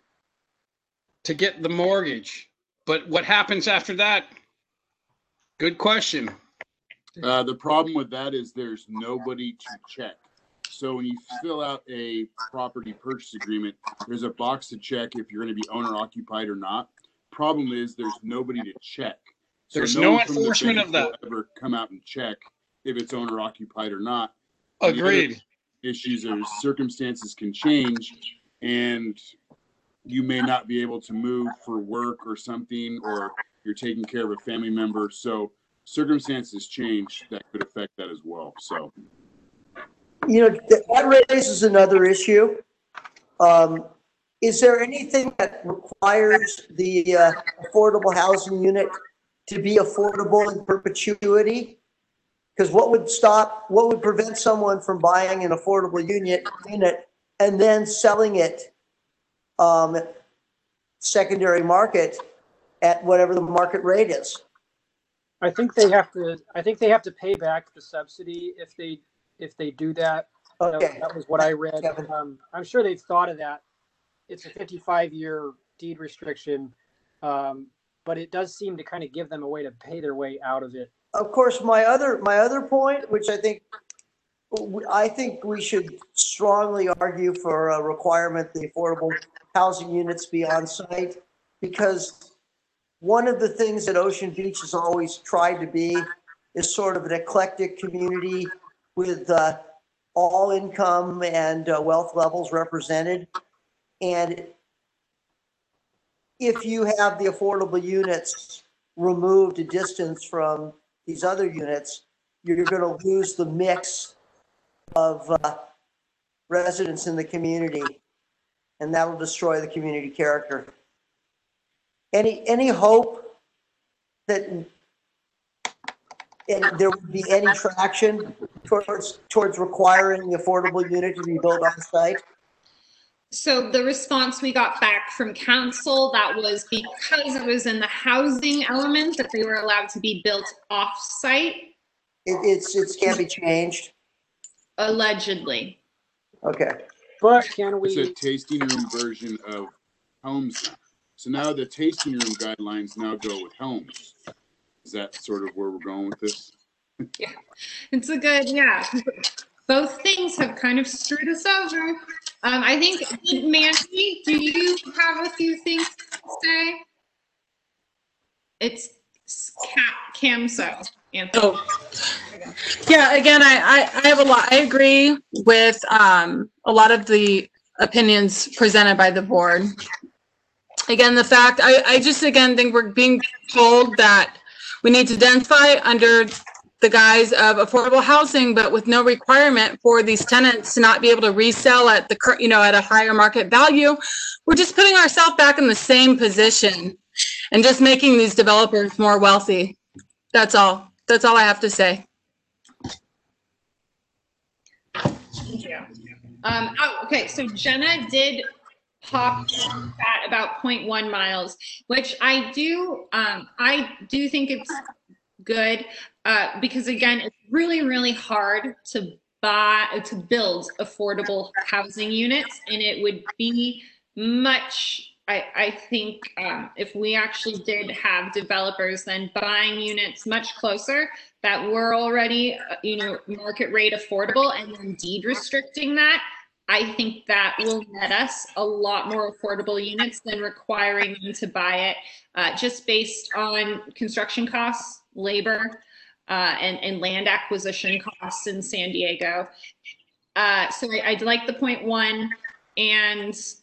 to get the mortgage. But what happens after that? Good question. Uh, the problem with that is there's nobody to check. So when you fill out a property purchase agreement, there's a box to check if you're going to be owner occupied or not. Problem is there's nobody to check. So There's no one from the enforcement bank of that. will ever come out and check if it's owner occupied or not. Agreed. The other issues or circumstances can change, and you may not be able to move for work or something, or you're taking care of a family member. So circumstances change that could affect that as well. So, You know, that raises another issue. Um, is there anything that requires the uh, affordable housing unit to be affordable in perpetuity? Because what would stop, what would prevent someone from buying an affordable unit, unit and then selling it um, secondary market at whatever the market rate is? I think they have to, I think they have to pay back the subsidy if they, if they do that. Okay. That, that was what I read. Um, I'm sure they've thought of that. It's a fifty-five year deed restriction, um, but it does seem to kind of give them a way to pay their way out of it. Of course, my other my other point, which I think I think we should strongly argue for a requirement the affordable housing units be on site, because one of the things that Ocean Beach has always tried to be is sort of an eclectic community with uh, all income and uh, wealth levels represented. And if you have the affordable units removed a distance from these other units, you're going to lose the mix of uh, residents in the community, and that'll destroy the community character. Any any hope that and there would be any traction towards towards requiring the affordable unit to be built on site? So the response we got back from council, that was because it was in the housing element that they were allowed to be built off-site. It, it's it can't be changed. Allegedly. Okay. But can we? It's a tasting room version of homes now. So now the tasting room guidelines now go with homes. Is that sort of where we're going with this? Yeah, it's a good, yeah. Both things have kind of screwed us over. Um, I think, Mandy, do you have a few things to say? It's Cam, so. Anthony. Oh, yeah. Again, I, I I have a lot. I agree with um a lot of the opinions presented by the board. Again, the fact I I just again think we're being told that we need to densify under the guise of affordable housing, but with no requirement for these tenants to not be able to resell at the current, you know, at a higher market value. We're just putting ourselves back in the same position and just making these developers more wealthy. That's all. That's all I have to say. Thank you. Um, oh, okay, so Jenna did pop at about zero point one miles, which I do, um, I do think it's good uh, because again, it's really, really hard to buy, to build affordable housing units, and it would be much, I, I think um, if we actually did have developers then buying units much closer that were already, uh, you know, market rate affordable and then deed restricting that, I think that will net us a lot more affordable units than requiring them to buy it uh, just based on construction costs, labor, uh, and, and land acquisition costs in San Diego. Uh, so I, I'd like the point one, and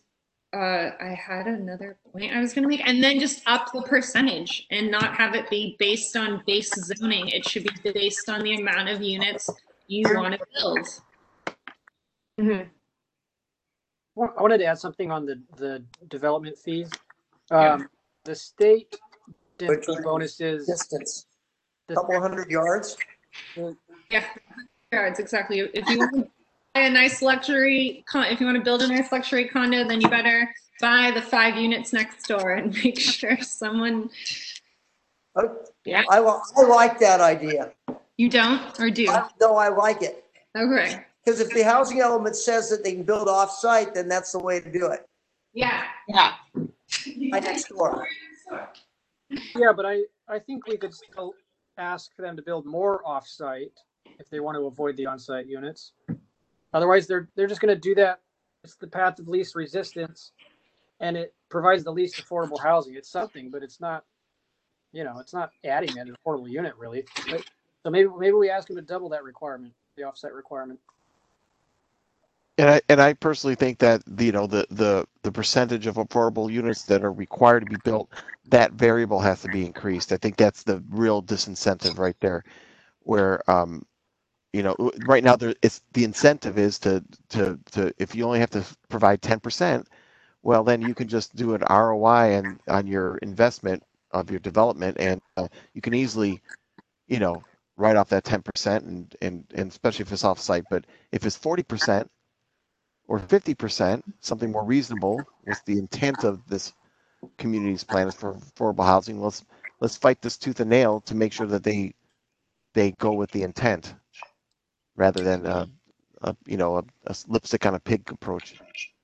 uh, I had another point I was going to make, and then just up the percentage and not have it be based on base zoning. It should be based on the amount of units you want to build. Mm-hmm. Well, I wanted to add something on the, the development fees. Um, the state density bonuses. Distance. Couple hundred yards. Yeah, yards, exactly. If you want to buy a nice luxury, con if you want to build a nice luxury condo, then you better buy the five units next door and make sure someone. Oh, yeah. I, I like that idea. You don't, or do? I, no, I like it. Okay. Because if the housing element says that they can build off-site, then that's the way to do it. Yeah. Yeah. Right next door. Yeah, but I, I think we could still ask for them to build more off-site if they want to avoid the on-site units. Otherwise, they're they're just going to do that. It's the path of least resistance, and it provides the least affordable housing. It's something, but it's not, you know, it's not adding an affordable unit really. But, so maybe maybe we ask them to double that requirement, the off-site requirement. And I and I personally think that you know the the the percentage of affordable units that are required to be built, that variable has to be increased. I think that's the real disincentive right there, where um, you know right now there it's the incentive is to to to if you only have to provide ten percent, well then you can just do an R O I and on your investment of your development, and uh, you can easily, you know, write off that ten percent and and and especially if it's off site. But if it's forty percent or fifty percent, something more reasonable with the intent of this community's plan is for affordable housing. Let's let's fight this tooth and nail to make sure that they they go with the intent rather than a, a you know a, a lipstick on a pig approach.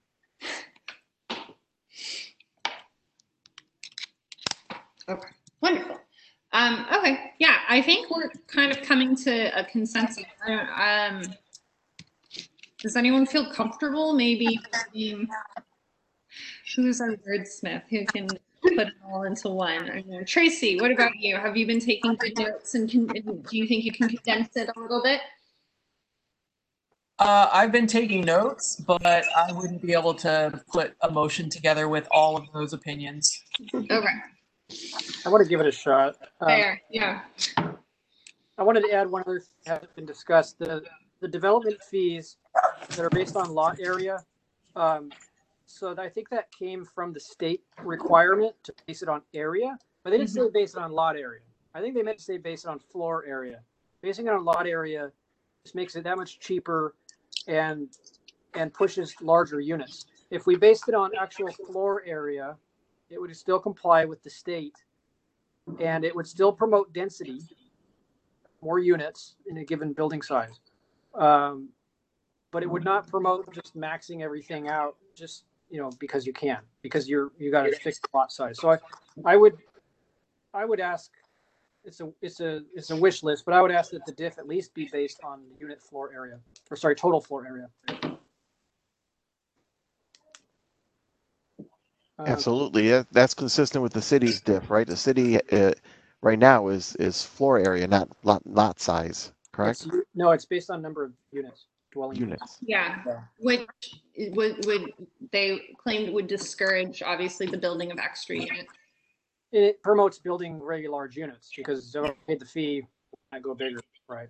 Okay, wonderful. Um, okay, yeah, I think we're kind of coming to a consensus. Um, Does anyone feel comfortable maybe being, who's our wordsmith who can put it all into one? I know. Tracy, what about you? Have you been taking good notes and can, do you think you can condense it a little bit? Uh, I've been taking notes, but I wouldn't be able to put a motion together with all of those opinions. Okay. I want to give it a shot. Um, Fair, yeah. I wanted to add one other thing that hasn't been discussed. The, the development fees that are based on lot area. Um, so I think that came from the state requirement to base it on area, but they didn't say base it on lot area. I think they meant to say base it on floor area. Basing it on lot area just makes it that much cheaper and and pushes larger units. If we based it on actual floor area, it would still comply with the state and it would still promote density, more units in a given building size. Um, but it would not promote just maxing everything out just, you know, because you can, because you're, you got a fixed lot size. So I, I would, I would ask, it's a, it's a, it's a wish list, but I would ask that the diff at least be based on the unit floor area, or sorry, total floor area. Absolutely, yeah, that's consistent with the city's diff, right? The city uh, right now is is floor area, not lot lot size, correct? It's, no, it's based on number of units, dwelling units. Yeah, yeah. which would would they claimed would discourage obviously the building of extra units. It promotes building very large units because if I paid the fee, I go bigger, right?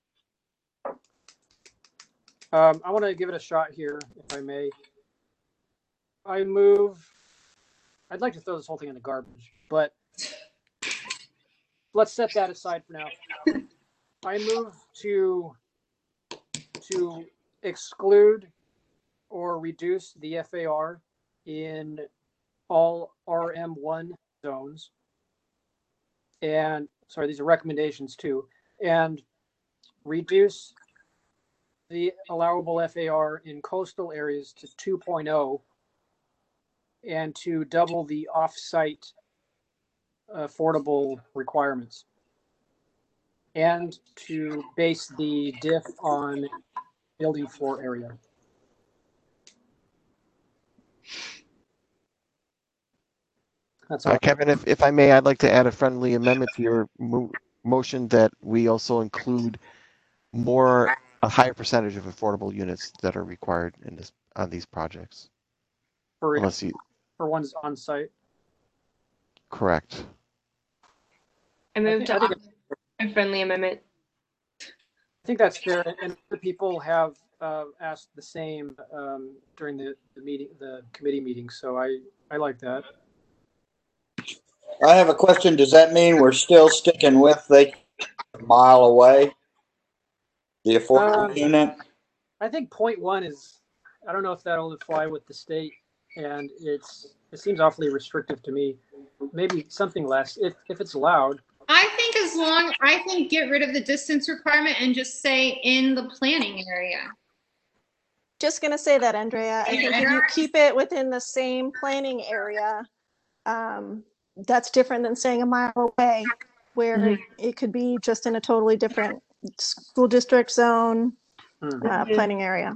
Um, I want to give it a shot here, if I may. I move. I'd like to throw this whole thing in the garbage, but let's set that aside for now. I move to to exclude or reduce the F A R in all R M one zones. And sorry, these are recommendations too. And reduce the allowable F A R in coastal areas to two point oh and to double the off-site affordable requirements, and to base the diff on building floor area. That's all. Uh, Kevin, if, if I may, I'd like to add a friendly amendment to your mo motion that we also include more, a higher percentage of affordable units that are required in this on these projects. for Unless you, for one's on site. correct. I moved think- I to think offer a friendly amendment. I think that's fair, and other people have uh, asked the same um, during the, the meeting, the committee meeting. So I I like that. I have a question. Does that mean we're still sticking with they a mile away? The affordable Um, unit? I think point one is, I don't know if that'll fly with the state, and it's it seems awfully restrictive to me. Maybe something less if if it's allowed. I think as long, I think get rid of the distance requirement and just say in the planning area. Just gonna say that, Andrea. I think if you keep it within the same planning area, um, that's different than saying a mile away, where Mhm. it could be just in a totally different school district zone, Hmm. uh, planning area.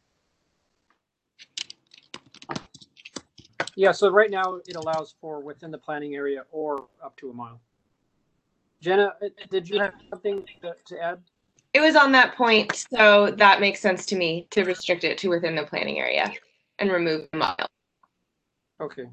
Yeah. So right now it allows for within the planning area or up to a mile. Jenna, uh, did you have something to, to add? It was on that point, so that makes sense to me to restrict it to within the planning area and remove the mile. Okay.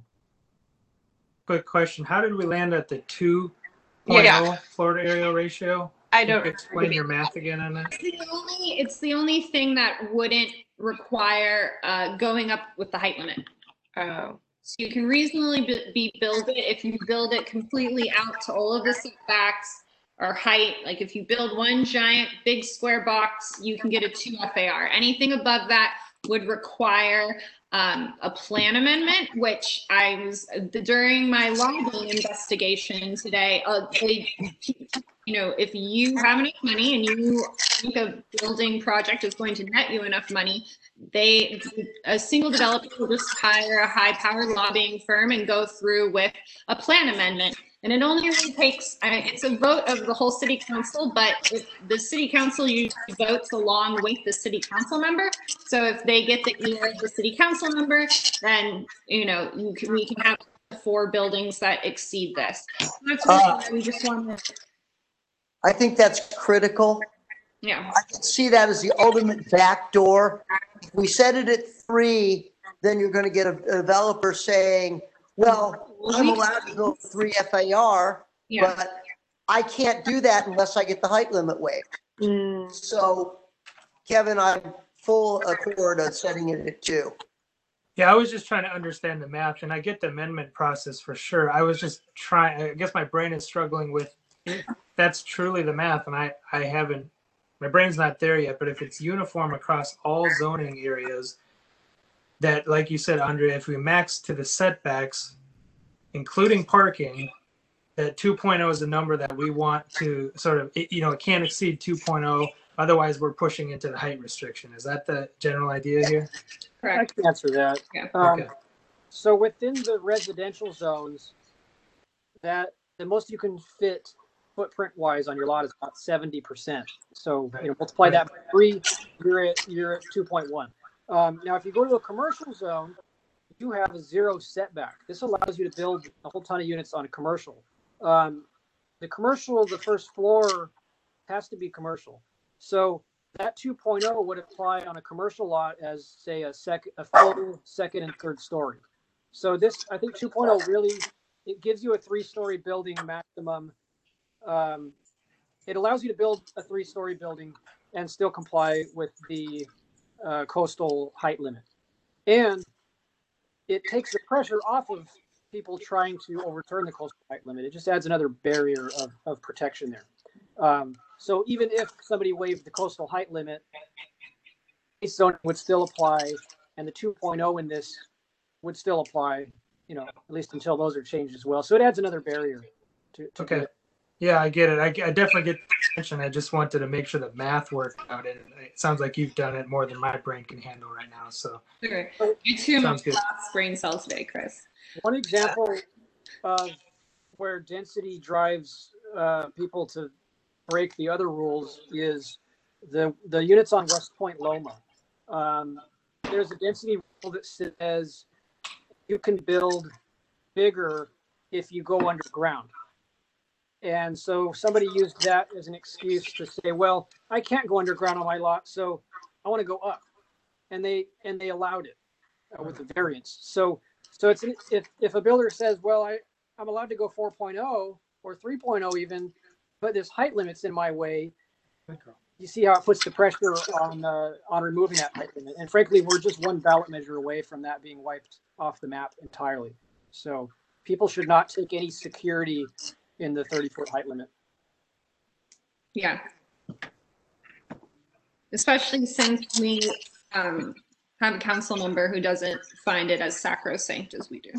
Quick question. How did we land at the two point Yeah. oh Florida area ratio? I Can you don't explain your math again on that? It's the only, it's the only thing that wouldn't require uh, going up with the height limit. Oh. So you can reasonably be, be build it if you build it completely out to all of the setbacks or height. Like if you build one giant big square box, you can get a two F A R. Anything above that would require um, a plan amendment, which I was during my lobbying investigation today. Uh, they, you know, if you have enough money and you think a building project is going to net you enough money, they a single developer will just hire a high-powered lobbying firm and go through with a plan amendment. And it only really takes, I mean, it's a vote of the whole city council, but if the city council usually votes along with the city council member. So if they get the ear of the city council member, then, you know, you can, we can have four buildings that exceed this. That's really Uh, why we just want to, I think that's critical. yeah. I can see that as the ultimate backdoor. If we set it at three, then you're going to get a, a developer saying, well, I'm allowed to go three F A R, Yeah. but I can't do that unless I get the height limit waived. Mm. So, Kevin, I'm full accord of setting it at two. Yeah, I was just trying to understand the math, and I get the amendment process for sure. I was just trying, I guess my brain is struggling with if that's truly the math, and I, I haven't, my brain's not there yet, but if it's uniform across all zoning areas, that, like you said, Andrea, if we max to the setbacks, including parking, that two point oh is a number that we want to sort of, it, you know, it can't exceed two point oh. Otherwise, we're pushing into the height restriction. Is that the general idea here? I can answer that. Yeah. Um, Okay. So within the residential zones, that the most you can fit footprint wise on your lot is about seventy percent. So you know, multiply that by three, you're at you're at two point one. Um, now, if you go to a commercial zone, you have a zero setback. This allows you to build a whole ton of units on a commercial. Um, the commercial, the first floor has to be commercial. So that two point oh would apply on a commercial lot as, say, a second, a full second and third story. So this, I think two point oh really, it gives you a three-story building maximum. Um, it allows you to build a three-story building and still comply with the uh, coastal height limit. And it takes the pressure off of people trying to overturn the coastal height limit. It just adds another barrier of, of protection there. Um, so even if somebody waived the coastal height limit, this zone would still apply, and the two point oh in this would still apply, you know, at least until those are changed as well. So it adds another barrier to, to Okay. it. Yeah, I get it. I, I definitely get the attention. I just wanted to make sure the math worked out. And it sounds like you've done it more than my brain can handle right now. So Okay. You too am Sounds good. last brain cells today, Chris. One example of where density drives uh, people to break the other rules is the the units on West Point Loma. Um, there's a density rule that says you can build bigger if you go underground. And so somebody used that as an excuse to say, well, I can't go underground on my lot, so I want to go up. And they and they allowed it. uh, with the variance. So, so it's if if a builder says, well, I I'm allowed to go four point oh or three point oh even, but this height limit's in my way. You see how it puts the pressure on uh, on removing that height limit. And frankly, we're just one ballot measure away from that being wiped off the map entirely. So people should not take any security in the thirty foot height limit. Yeah. Especially since we um, have a council member who doesn't find it as sacrosanct as we do.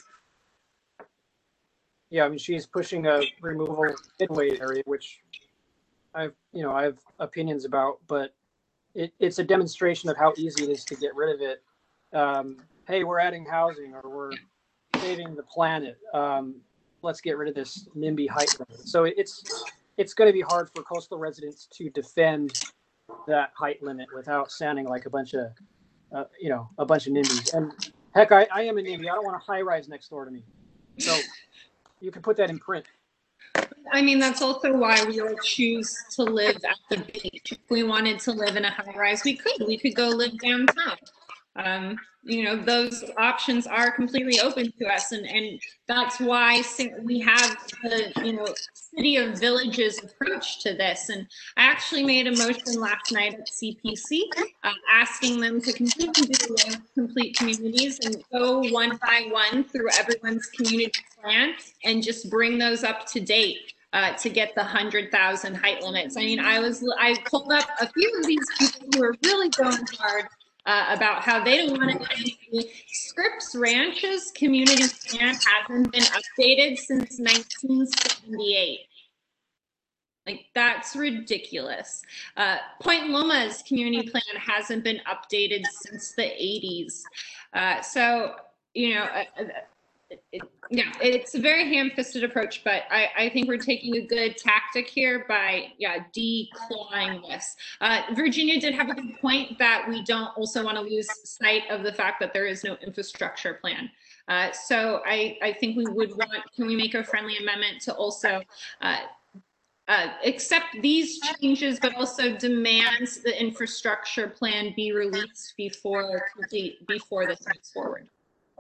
Yeah, I mean, she's pushing a removal midway area, which I've, you know, I have opinions about, but it, it's a demonstration of how easy it is to get rid of it. Um, hey, we're adding housing, or we're saving the planet. Um, let's get rid of this NIMBY height limit. So it's it's going to be hard for coastal residents to defend that height limit without sounding like a bunch of, uh, you know, a bunch of NIMBYs. And heck, I, I am a NIMBY. I don't want a high rise next door to me. So you can put that in print. I mean, that's also why we all choose to live at the beach. If we wanted to live in a high rise, we could. We could go live downtown. Um, you know, those options are completely open to us. And, and that's why we have the, you know, City of Villages approach to this. And I actually made a motion last night at C P C uh, asking them to continue to do complete communities and go one by one through everyone's community plan and just bring those up to date. Uh, to get the one hundred thousand height limits. I mean, I was, I pulled up a few of these people who are really going hard uh, about how they don't want to. Scripps Ranch's community plan hasn't been updated since nineteen seventy-eight. Like, that's ridiculous. Uh, Point Loma's community plan hasn't been updated since the eighties. Uh, so, you know, uh, It, it, yeah, it's a very ham-fisted approach, but I, I think we're taking a good tactic here by, yeah, declawing this. Uh, Virginia did have a good point that we don't also want to lose sight of the fact that there is no infrastructure plan. Uh, so I, I think we would want, can we make a friendly amendment to also uh, uh, accept these changes, but also demands the infrastructure plan be released before complete, before this moves forward.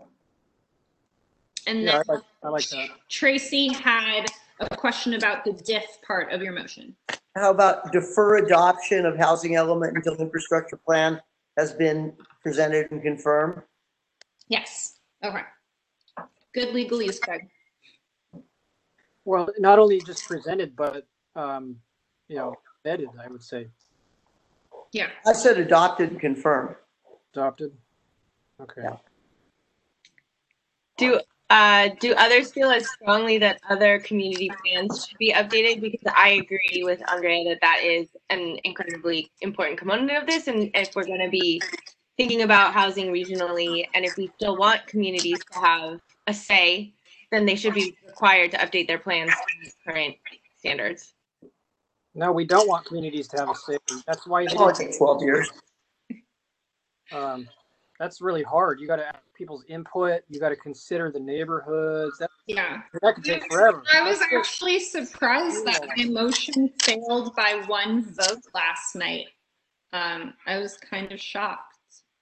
And Yeah, then I like, I like that. Tracy had a question about the diff part of your motion. How about defer adoption of housing element until infrastructure plan has been presented and confirmed? Yes. Okay. Good legalese, Greg. Well, not only just presented, but, um, you know, vetted, I would say. Yeah. I said adopted and confirmed. Adopted. Okay. Yeah. Do uh, do others feel as strongly that other community plans should be updated? Because I agree with Andrea that that is an incredibly important component of this. And if we're going to be thinking about housing regionally, and if we still want communities to have a say, then they should be required to update their plans to current standards. No, we don't want communities to have a say. That's why they Oh, it takes twelve years. Um, that's really hard. You got to ask people's input. You got to consider the neighborhoods. That, Yeah. that could take forever. I was That's just- actually surprised that my motion failed by one vote last night. Um, I was kind of shocked.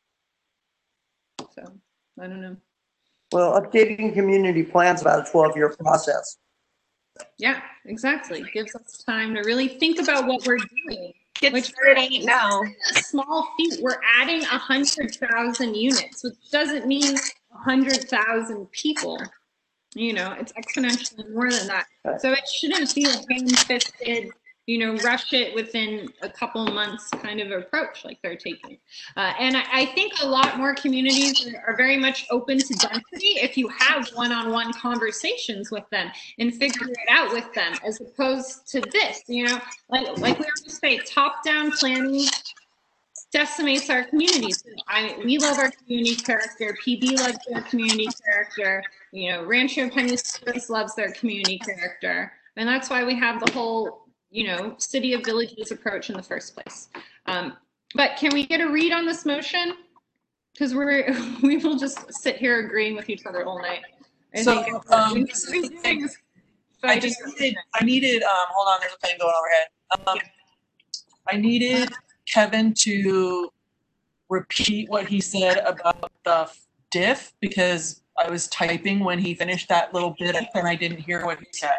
So, I don't know. Well, updating community plans about a twelve year process. Yeah, exactly. It gives us time to really think about what we're doing. Get Which started now. A small feat. We're adding a hundred thousand units, which doesn't mean a hundred thousand people. You know, it's exponentially more than that. So it shouldn't be a ham-fisted, you know, rush it within a couple months kind of approach like they're taking. Uh, and I, I think a lot more communities are, are very much open to density if you have one-on-one conversations with them and figure it out with them, as opposed to this, you know, like, like we always say, top-down planning decimates our communities. I, we love our community character. P B loves their community character. You know, Rancho Peñasquito loves their community character. And that's why we have the whole, you know, City of Villages approach in the first place. Um, but can we get a read on this motion? Because we're we will just sit here agreeing with each other all night. I So, think um, it's- it's- I just needed, I needed, um, hold on, there's a thing going overhead. Um, I needed Kevin to repeat what he said about the diff because I was typing when he finished that little bit and I didn't hear what he said.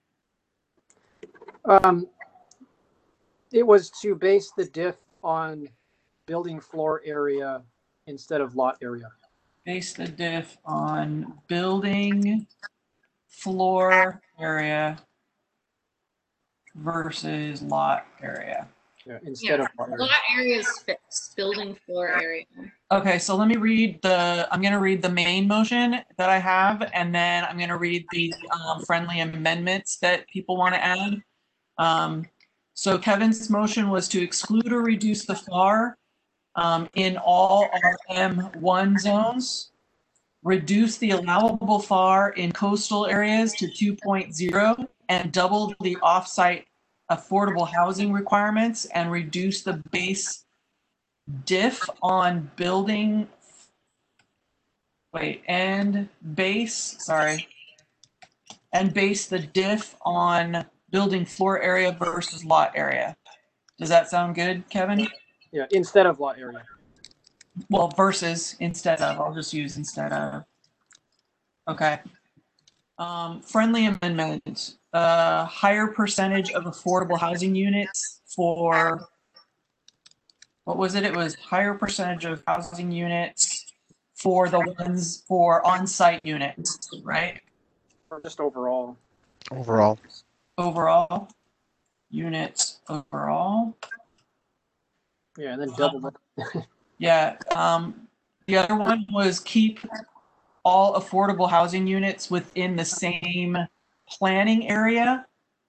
Um, it was to base the diff on building floor area instead of lot area. Base the diff on building floor area versus lot area. Yeah, instead Yeah, of lot area. lot area is fixed, building floor area. Okay, so let me read the, I'm going to read the main motion that I have, and then I'm going to read the um, friendly amendments that people want to add. Um, so Kevin's motion was to exclude or reduce the F A R um, in all R M one zones, reduce the allowable F A R in coastal areas to two point oh, and double the offsite affordable housing requirements, and reduce the base diff on building, wait, and base, sorry, and base the diff on building floor area versus lot area. Does that sound good, Kevin? Yeah, instead of lot area. Well, versus instead of, I'll just use instead of. Okay. Um, friendly amendment, uh, higher percentage of affordable housing units for, what was it? It was higher percentage of housing units for the ones for on-site units, right? Or just overall. Overall. Overall, units overall. Yeah, and then double Um, the Yeah, um, the other one was keep all affordable housing units within the same planning area.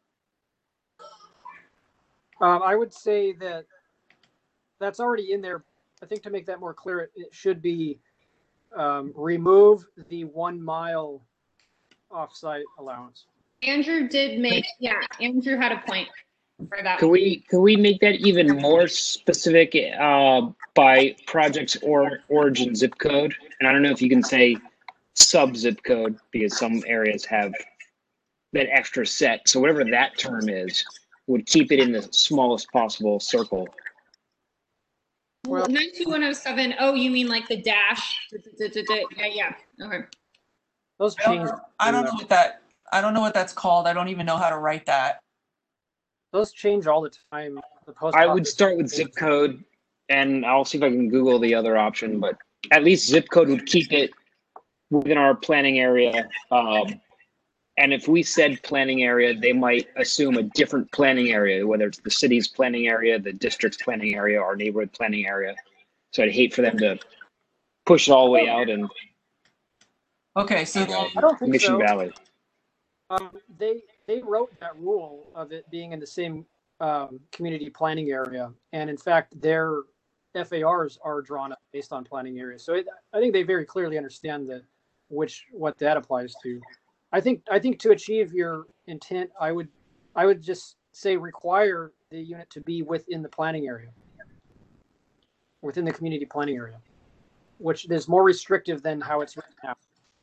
Um, I would say that that's already in there. I think to make that more clear, it, it should be um, remove the one mile offsite allowance. Andrew did make, yeah, Andrew had a point for that. Could we could we make that even more specific uh, by project's or origin zip code? And I don't know if you can say sub zip code because some areas have that extra set. So whatever that term is, would keep it in the smallest possible circle. Well, nine two one oh seven, oh, you mean like the dash? Da, da, da, da, yeah, yeah, okay. Those I don't, I don't know what that, I don't know what that's called. I don't even know how to write that. Those change all the time. The post I would office start with zip code, and I'll see if I can Google the other option, but at least zip code would keep it within our planning area. Um, and if we said planning area, they might assume a different planning area, whether it's the city's planning area, the district's planning area, or neighborhood planning area. So I'd hate for them to push it all the way out and Okay, so uh, I don't think Mission so. Valley. Um, they they wrote that rule of it being in the same um, community planning area, and in fact, their F A Rs are drawn up based on planning areas. So it, I think they very clearly understand that which what that applies to. I think I think to achieve your intent, I would I would just say require the unit to be within the planning area, within the community planning area, which is more restrictive than how it's written now.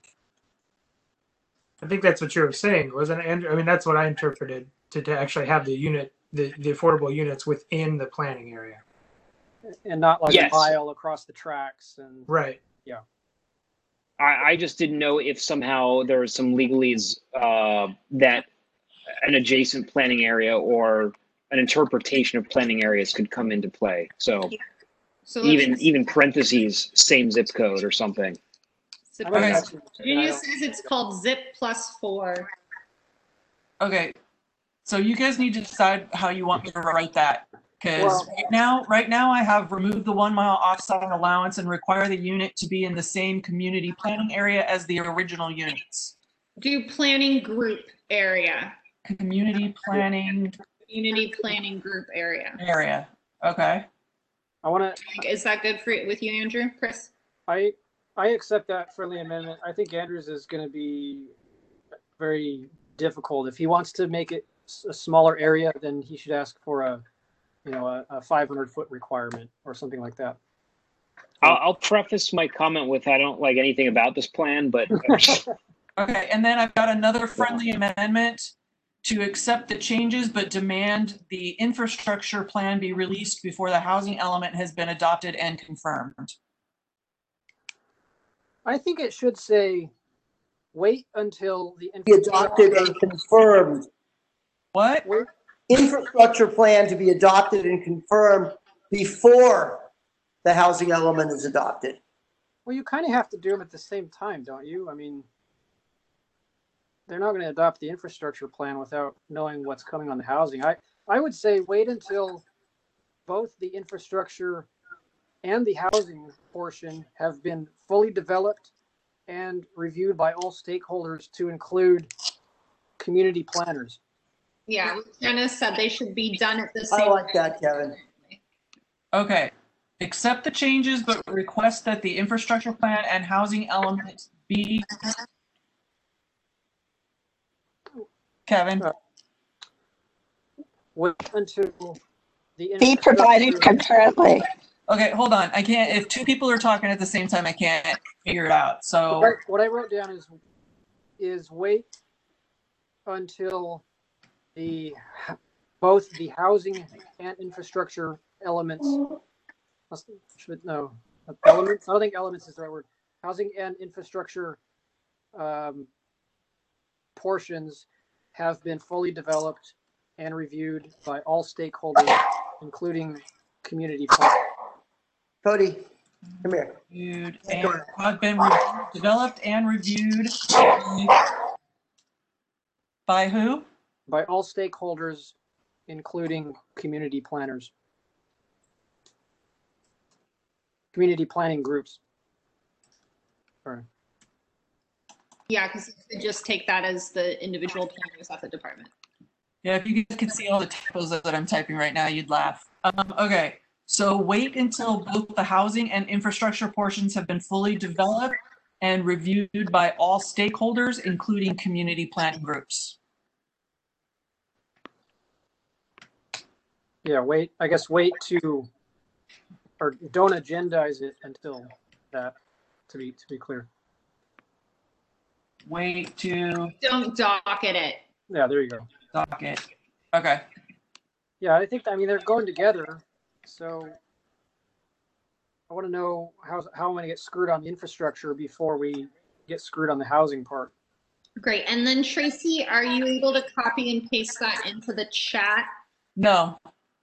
I think that's what you were saying, wasn't it, Andrew? I mean, that's what I interpreted to, to actually have the unit, the, the affordable units within the planning area. And not like Yes. a mile across the tracks and Right. yeah. I, I just didn't know if somehow there was some legalese uh, that an adjacent planning area or an interpretation of planning areas could come into play. So, So even let's- even parentheses, same zip code or something. Zip Okay. plus- Virginia says it's called zip plus four. Okay, so you guys need to decide how you want me to write that. Because Well- right now, right now I have removed the one mile offsite allowance and require the unit to be in the same community planning area as the original units. Do planning group area. Community planning Community planning group area. area. Okay. I want to. Is that good for with you, Andrew? Chris? I I accept that friendly amendment. I think Andrews is going to be very difficult. If he wants to make it s- a smaller area, then he should ask for a, you know, a, a five hundred foot requirement or something like that. I'll, I'll preface my comment with I don't like anything about this plan, but Okay, and then I've got another friendly amendment to accept the changes but demand the infrastructure plan be released before the housing element has been adopted and confirmed. I think it should say, wait until the Be adopted and confirmed. What? Wait. Infrastructure plan to be adopted and confirmed before the housing element is adopted. Well, you kind of have to do them at the same time, don't you? I mean, they're not going to adopt the infrastructure plan without knowing what's coming on the housing. I, I would say wait until both the infrastructure and the housing portion have been fully developed and reviewed by all stakeholders to include community planners. Yeah, Jenna said they should be done at the I same like that, Kevin. Okay. Accept the changes, but request that the infrastructure plan and housing elements be. Kevin. Wait until the Be provided concurrently. Okay, hold on. I can't. If two people are talking at the same time, I can't figure it out. So What I, what I wrote down is is wait until the both the housing and infrastructure elements. Should no elements. I don't think elements is the right word. Housing and infrastructure um, portions have been fully developed and reviewed by all stakeholders, including community planners. Cody, come here. Reviewed and have been re- developed and reviewed by, by who? By all stakeholders, including community planners. Community planning groups. Sorry. Yeah, because you could just take that as the individual planners at the department. Yeah, if you guys could see all the typos that I'm typing right now, you'd laugh. Um, okay, so wait until both the housing and infrastructure portions have been fully developed and reviewed by all stakeholders, including community planning groups. Yeah, wait, I guess wait to, or don't agendize it until that, to be, to be clear. Wait to. Don't docket it. Yeah, there you go. Docket. Okay. Yeah, I think, I mean, they're going together, so I want to know how, how I'm going to get screwed on the infrastructure before we get screwed on the housing part. Great. And then Tracy, are you able to copy and paste that into the chat? No.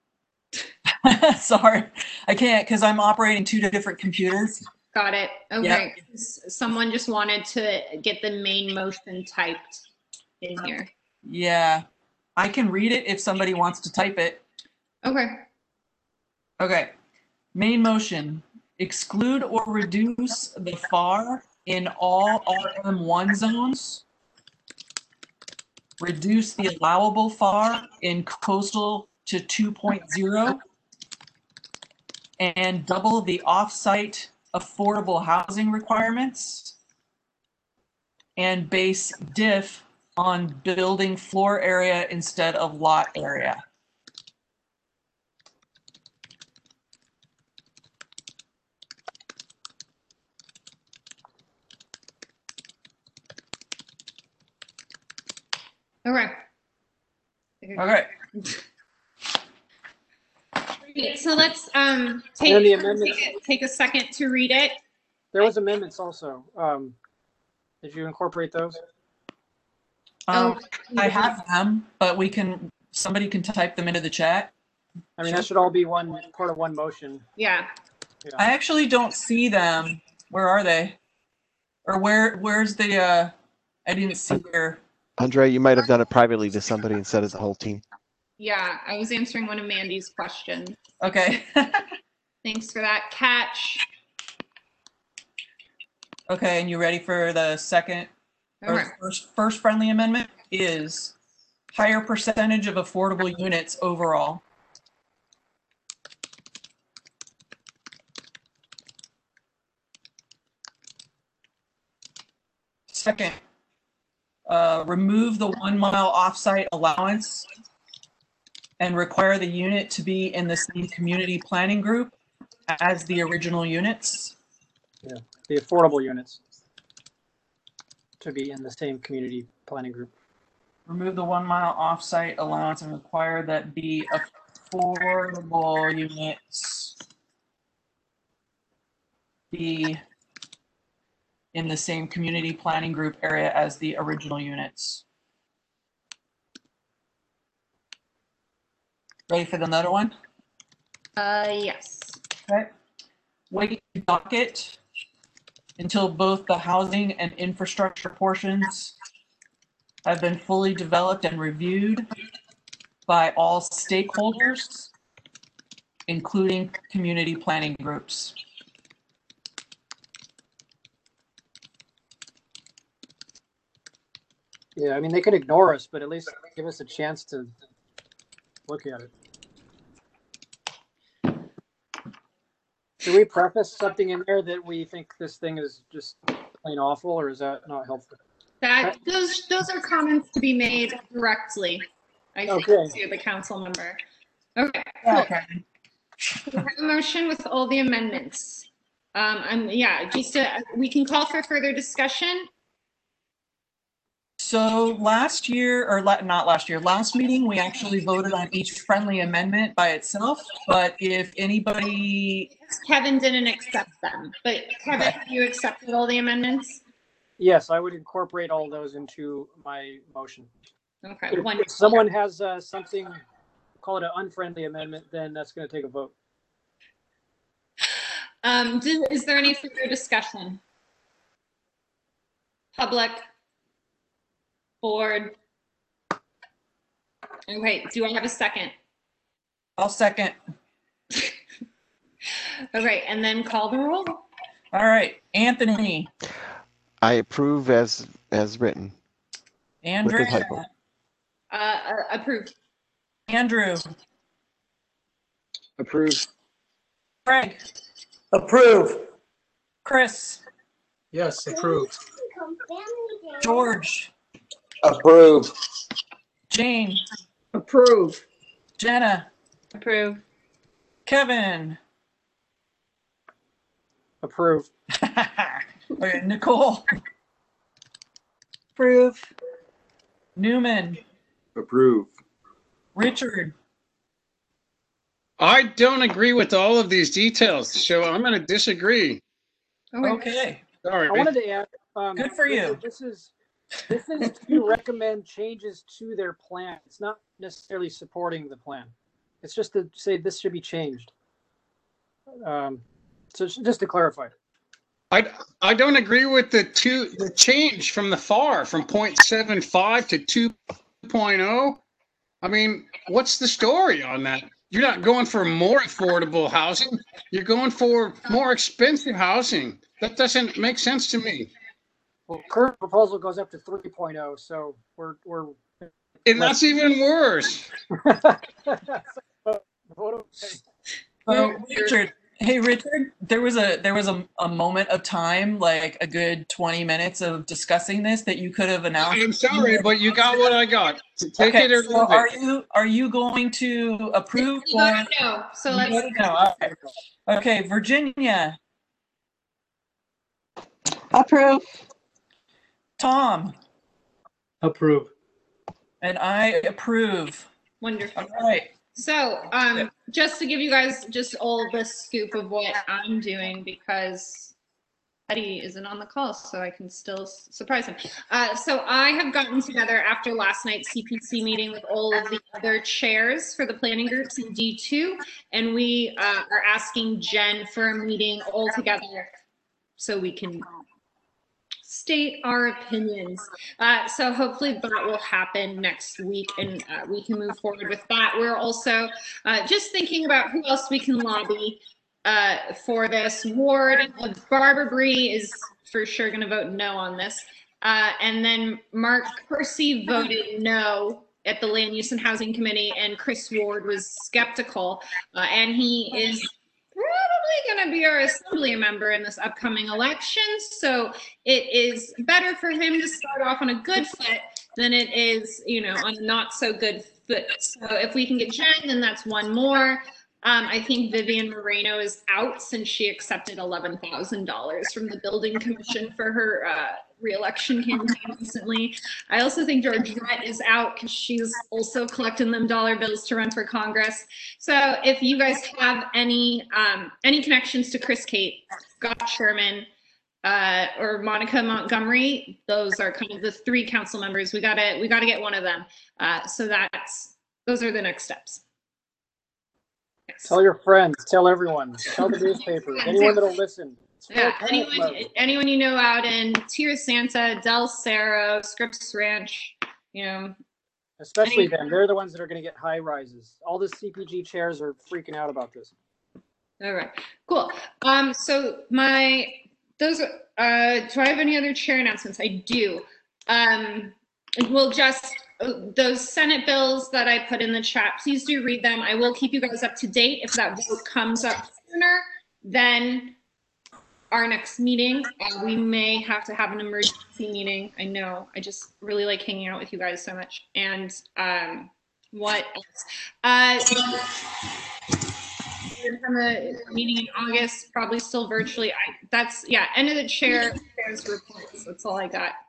Sorry, I can't because I'm operating two different computers. Got it. Okay. Yep. Someone just wanted to get the main motion typed in here. Yeah, I can read it if somebody wants to type it. Okay. Okay. Main motion, exclude or reduce the F A R in all R M one zones. Reduce the allowable F A R in coastal to two point oh. And double the off-site affordable housing requirements. And base diff on building floor area instead of lot area. Okay. Okay. Great. So let's um take, And the amendments. take, a, take a second to read it. There was amendments also. Um, did you incorporate those? Um, I have them, but we can, somebody can type them into the chat. I mean, that should all be one part of one motion. Yeah. Yeah. I actually don't see them. Where are they? Or where, where's the, uh, I didn't see where. Andre, you might have done it privately to somebody instead of the whole team. Yeah, I was answering one of Mandy's questions. Okay. Thanks for that catch. Okay, and you ready for the second, or Okay. first, first friendly amendment is higher percentage of affordable units overall. Second, uh, remove the one mile offsite allowance and require the unit to be in the same community planning group as the original units. Yeah, the affordable units to be in the same community planning group. remove the one mile offsite allowance and require that be affordable units be in the same community planning group area as the original units. Ready for another one? Uh, yes. Okay. Wait docket until both the housing and infrastructure portions have been fully developed and reviewed by all stakeholders, including community planning groups. Yeah, I mean, they could ignore us, but at least give us a chance to look at it. Should we preface something in there that we think this thing is just plain awful, or is that not helpful? That those those are comments to be made directly, I think, Okay. to the council member. Okay. Cool. Okay. We have a motion with all the amendments. Um, and yeah, just to, we can call for further discussion. So last year, or la- not last year, last meeting, we actually voted on each friendly amendment by itself. But if anybody, Kevin didn't accept them, but Kevin, you accepted all the amendments? Yes, I would incorporate all those into my motion. Okay, If, wonderful. if someone has uh, something, call it an unfriendly amendment, then that's going to take a vote. Um, do, is there any further discussion? Public? Board? Okay, do I have a second? I'll second. Okay, and then call the roll. All right, Anthony. I approve as as written. Andrea. With the typo. Uh, uh, approved. Andrew. Approve. Craig. Approve. Chris. Yes, approved. George. Approve. Jane. Approve. Jenna. Approve. Kevin. Approve. Okay, Nicole. Approve. Newman. Approve. Richard. I don't agree with all of these details, so I'm going to disagree. Okay. Sorry. I wanted to add. Um, Good for you. This is this is to recommend changes to their plan. It's not necessarily supporting the plan. It's just to say this should be changed. Um, so just to clarify. I, I don't agree with the two the change from the F A R from point seven five to two point oh. I mean, what's the story on that? You're not going for more affordable housing. You're going for more expensive housing. That doesn't make sense to me. Well, current proposal goes up to three point oh, so we're we're. And that's even worse. So Richard, hey Richard, there was a there was a, a moment of time, like a good twenty minutes of discussing this that you could have announced. I'm sorry, but you got what I got. Take Okay, it or so leave are it. you are you going to approve? You voted no, so You let's. voted no. All right. Okay, Virginia. Approve. Tom. Approve. And I approve. Wonderful. All right. So, um, just to give you guys just all the scoop of what I'm doing, because Eddie isn't on the call, so I can still s- surprise him. Uh, so I have gotten together after last night's C P C meeting with all of the other chairs for the planning groups in D two, and we uh, are asking Jen for a meeting all together so we can state our opinions. Uh, so hopefully that will happen next week and uh, we can move forward with that. We're also uh, just thinking about who else we can lobby uh, for this. Ward, uh, Barbara Bree is for sure going to vote no on this. Uh, and then Mark Percy voted no at the Land Use and Housing Committee, and Chris Ward was skeptical. Uh, and he is probably going to be our assembly member in this upcoming election. So it is better for him to start off on a good foot than it is, you know, on a not so good foot. So if we can get Jen, then that's one more. Um, I think Vivian Moreno is out since she accepted eleven thousand dollars from the building commission for her uh, re-election campaign recently. I also think Georgette is out because she's also collecting them dollar bills to run for Congress. So if you guys have any um, any connections to Chris Kate, Scott Sherman, uh, or Monica Montgomery, those are kind of the three council members. We gotta we gotta get one of them. Uh, so that's those are the next steps. Tell your friends, tell everyone, tell the newspapers, anyone that'll listen. Yeah, anyone, anyone you know out in Tierra Santa, Del Cerro, Scripps Ranch, you know. Especially any- them. They're the ones that are going to get high rises. All the C P G chairs are freaking out about this. All right, cool. Um, so my, those, uh, do I have any other chair announcements? I do. Um, we'll just, those Senate bills that I put in the chat, please do read them. I will keep you guys up to date. If that vote comes up sooner, then our next meeting, uh, we may have to have an emergency meeting. I know, I just really like hanging out with you guys so much. And um, what else? Uh, we're gonna have a meeting in August, probably still virtually. I, that's, yeah, end of the chair, chair's reports. That's all I got.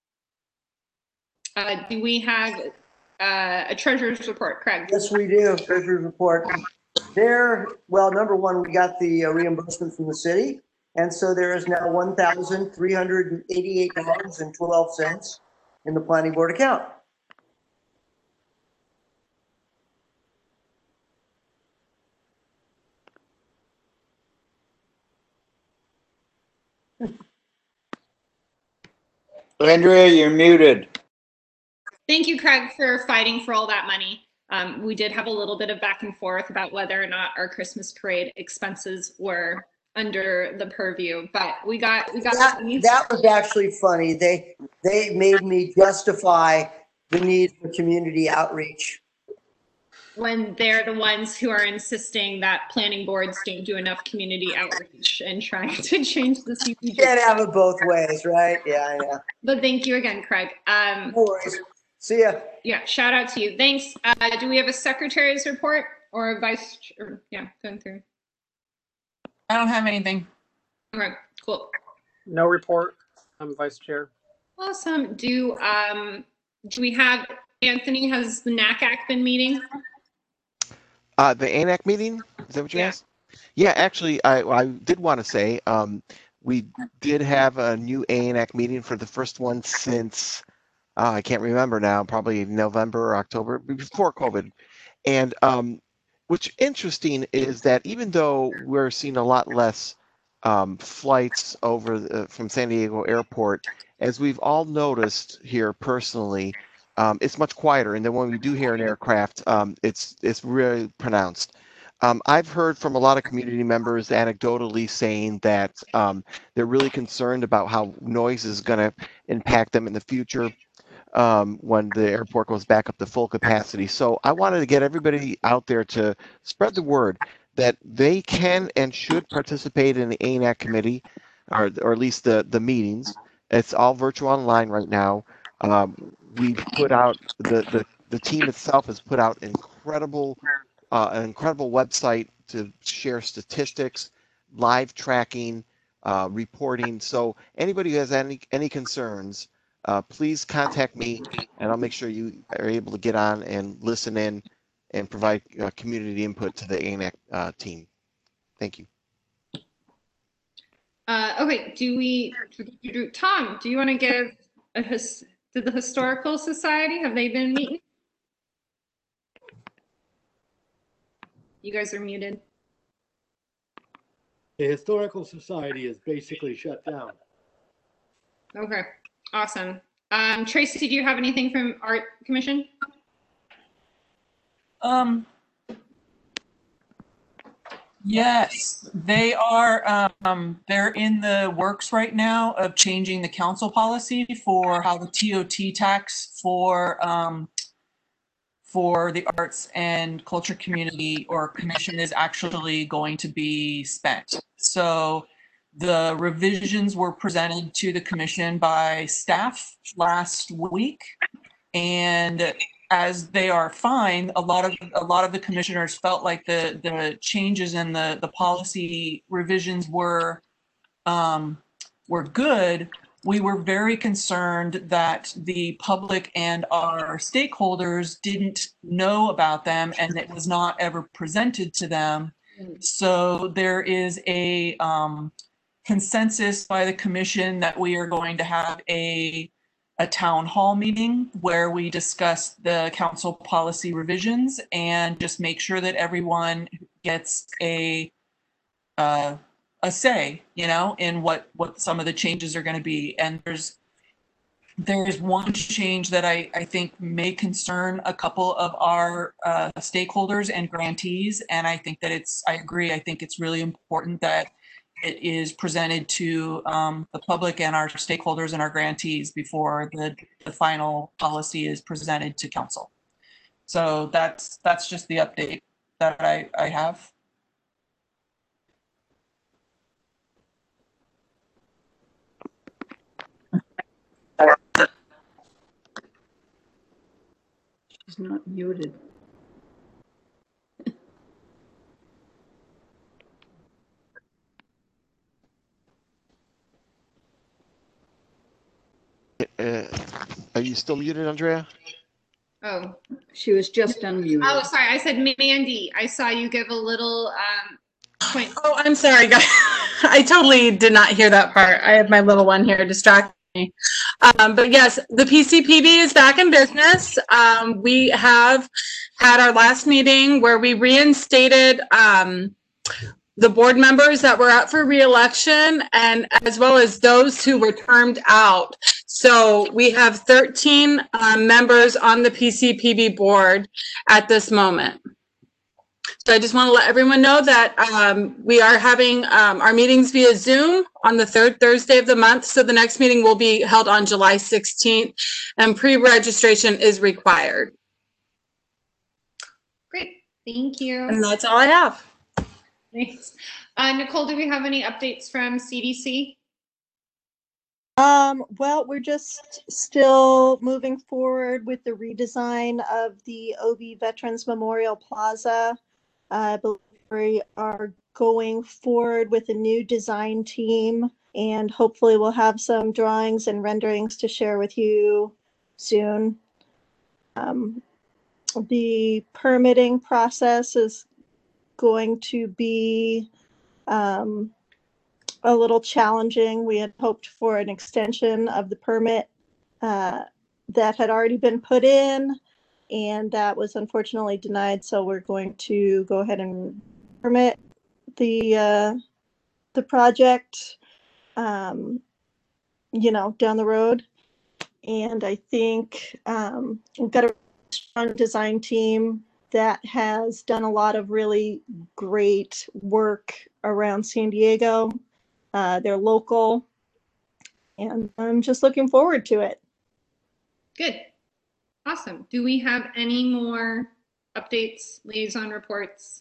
Uh, do we have uh, a treasurer's report, Craig? Yes, we do. Treasurer's report. There, well, number one, we got the uh, reimbursement from the city. And so there is now one thousand three hundred eighty-eight dollars and twelve cents in the planning board account. Andrea, you're muted. Thank you, Craig, for fighting for all that money. Um, we did have a little bit of back and forth about whether or not our Christmas parade expenses were under the purview, but we got we got that, that was actually funny. They they made me justify the need for community outreach. When they're the ones who are insisting that planning boards don't do enough community outreach and trying to change the C P G. Can't have it both ways, right? Yeah, yeah. But thank you again, Craig. Um, no worries. See ya. Yeah, shout out to you. Thanks. Uh, do we have a secretary's report or a vice? Or, yeah, going through. I don't have anything. Okay, cool. No report. I'm vice chair. Awesome. Do um do we have Anthony? Has the N A C A C been meeting? Uh, the A N A C meeting? Is that what you Yeah. asked? Yeah, actually, I, I did want to say um, we did have a new A N A C meeting for the first one since, uh, I can't remember now, probably November or October, before COVID. And um, what's interesting is that even though we're seeing a lot less um, flights over the, from San Diego Airport, as we've all noticed here personally, Um, it's much quieter, and then when we do hear an aircraft, um, it's it's really pronounced. Um, I've heard from a lot of community members anecdotally saying that um, they're really concerned about how noise is going to impact them in the future um, when the airport goes back up to full capacity. So I wanted to get everybody out there to spread the word that they can and should participate in the A N A C committee, or or at least the the meetings. It's all virtual online right now. Um, we put out the, the the team itself has put out incredible uh, an incredible website to share statistics, live tracking, uh, reporting. So anybody who has any any concerns, uh, please contact me, and I'll make sure you are able to get on and listen in and provide uh, community input to the A N A C uh, team. Thank you. Uh, okay, do we, Tom, do you want to give a his, to the Historical Society? Have they been meeting? You guys are muted. The Historical Society is basically shut down. Okay, awesome. Um, Tracy, do you have anything from Art Commission? Um, yes, they are, um, they're in the works right now of changing the council policy for how the T O T tax for, um, for the arts and culture community or commission is actually going to be spent. So the revisions were presented to the commission by staff last week, and as they are fine, a lot of a lot of the commissioners felt like the the changes in the the policy revisions were um, were good, we were very concerned that the public and our stakeholders didn't know about them and it was not ever presented to them. So there is a um, consensus by the commission that we are going to have a, a town hall meeting where we discuss the council policy revisions and just make sure that everyone gets a uh, a say, you know, in what what some of the changes are going to be. And there's there's one change that I, I think may concern a couple of our uh, stakeholders and grantees. And I think that it's, I agree, I think it's really important that it is presented to um, the public and our stakeholders and our grantees before the, the final policy is presented to council. So that's that's just the update that I, I have. She's not muted. Uh, are you still muted, Andrea? Oh, She was just unmuted. oh, sorry. I said Mandy. I saw you give a little um, point. Oh, I'm sorry, guys. I totally did not hear that part. I have my little one here distracting me. Um, but yes, the P C P B is back in business. Um, we have had our last meeting where we reinstated um, the board members that were up for re-election and as well as those who were termed out. So we have thirteen um, members on the P C P B board at this moment. So I just want to let everyone know that um, we are having um, our meetings via Zoom on the third Thursday of the month. So the next meeting will be held on July sixteenth and pre-registration is required. Great. Thank you. And that's all I have. Thanks. Uh, Nicole, do we have any updates from C D C? Um, well, we're just still moving forward with the redesign of the O B Veterans Memorial Plaza. I believe we are going forward with a new design team, and hopefully we'll have some drawings and renderings to share with you soon. Um, the permitting process is going to be um, a little challenging. We had hoped for an extension of the permit uh, that had already been put in, and that was unfortunately denied. So we're going to go ahead and permit the uh, the project, um, you know, down the road. And I think um, we've got a strong design team that has done a lot of really great work around San Diego. Uh, they're local, and I'm just looking forward to it. Good. Awesome. Do we have any more updates, liaison reports?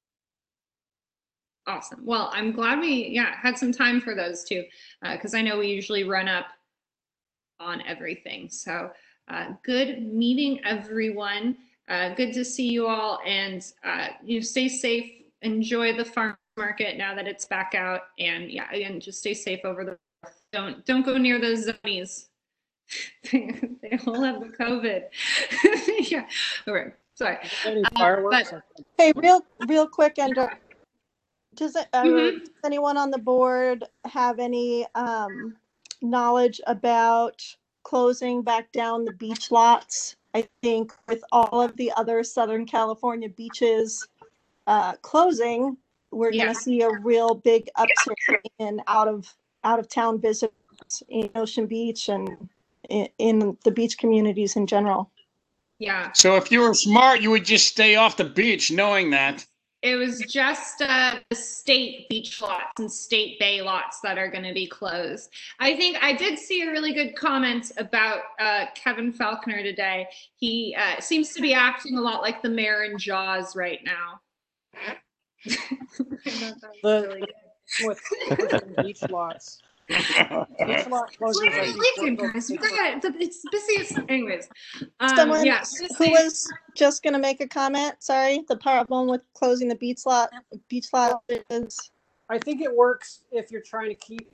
Awesome. Well, I'm glad we, yeah, had some time for those too, because uh, I know we usually run up on everything. So uh, good meeting, everyone. Uh, good to see you all, and uh, you know, stay safe. Enjoy the farm market now that it's back out, and yeah, again, just stay safe over the. Don't don't go near those zonies. they, they all have the COVID. Yeah. All right. Sorry. Any Uh, fireworks? but- Hey, real real quick, Andrew. Does it, uh, Mhm. does anyone on the board have any um, knowledge about closing back down the beach lots? I think with all of the other Southern California beaches uh, closing, we're Yeah. going to see a real big uptick in out of out of town visitors in Ocean Beach and in, in the beach communities in general. Yeah. So if you were smart, you would just stay off the beach knowing that. It was just uh, the state beach lots and state bay lots that are going to be closed. I think I did see a really good comment about uh, Kevin Falconer today. He uh, seems to be acting a lot like the mayor in Jaws right now. I thought that was The, really good. with, with the beach lots. Beach lot closures. I Wait, think wait, will- guys, we got it's the busiest. Anyways, um, Someone yeah, who was just going to make a comment. Sorry, the problem with closing the beach lot. Beach lot is. I think it works if you're trying to keep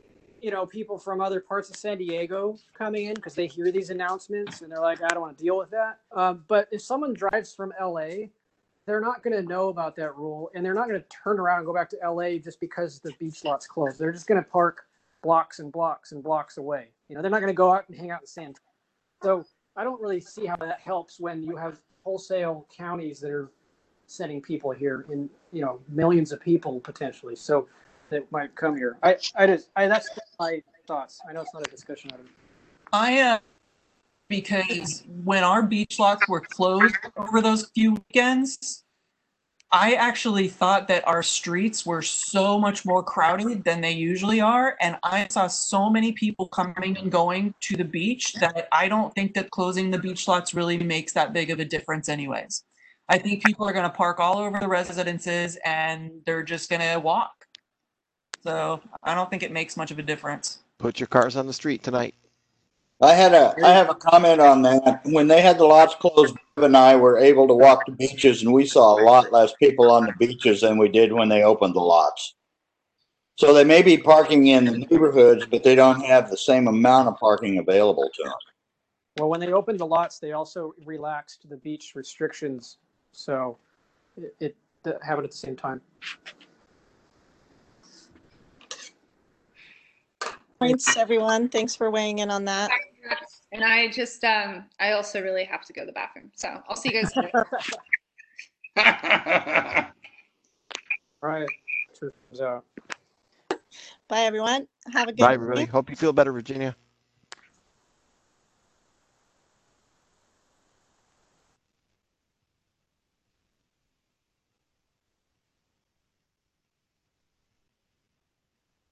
you know, people from other parts of San Diego coming in because they hear these announcements and they're like, I don't want to deal with that. Um, but if someone drives from L A, they're not going to know about that rule, and they're not going to turn around and go back to L A just because the beach lot's closed. They're just going to park blocks and blocks and blocks away. You know, they're not going to go out and hang out in San. So I don't really see how that helps when you have wholesale counties that are sending people here in, you know, millions of people potentially. So that might come here. I, I just, I, that's my thoughts. I know it's not a discussion item. I, uh, because when our beach lots were closed over those few weekends, I actually thought that our streets were so much more crowded than they usually are. And I saw so many people coming and going to the beach that I don't think that closing the beach lots really makes that big of a difference anyways. I think people are going to park all over the residences and they're just going to walk. So I don't think it makes much of a difference. Put your cars on the street tonight. I had a, I have a comment on that. When they had the lots closed, Deb and I were able to walk the beaches, and we saw a lot less people on the beaches than we did when they opened the lots. So they may be parking in the neighborhoods, but they don't have the same amount of parking available to them. Well, when they opened the lots, they also relaxed the beach restrictions. So it, it, it happened at the same time. Points, everyone. Thanks for weighing in on that. And I just, um, I also really have to go to the bathroom. So I'll see you guys later. All right. Turns out. Bye, everyone. Have a good Bye, everybody. Hope you feel better, Virginia.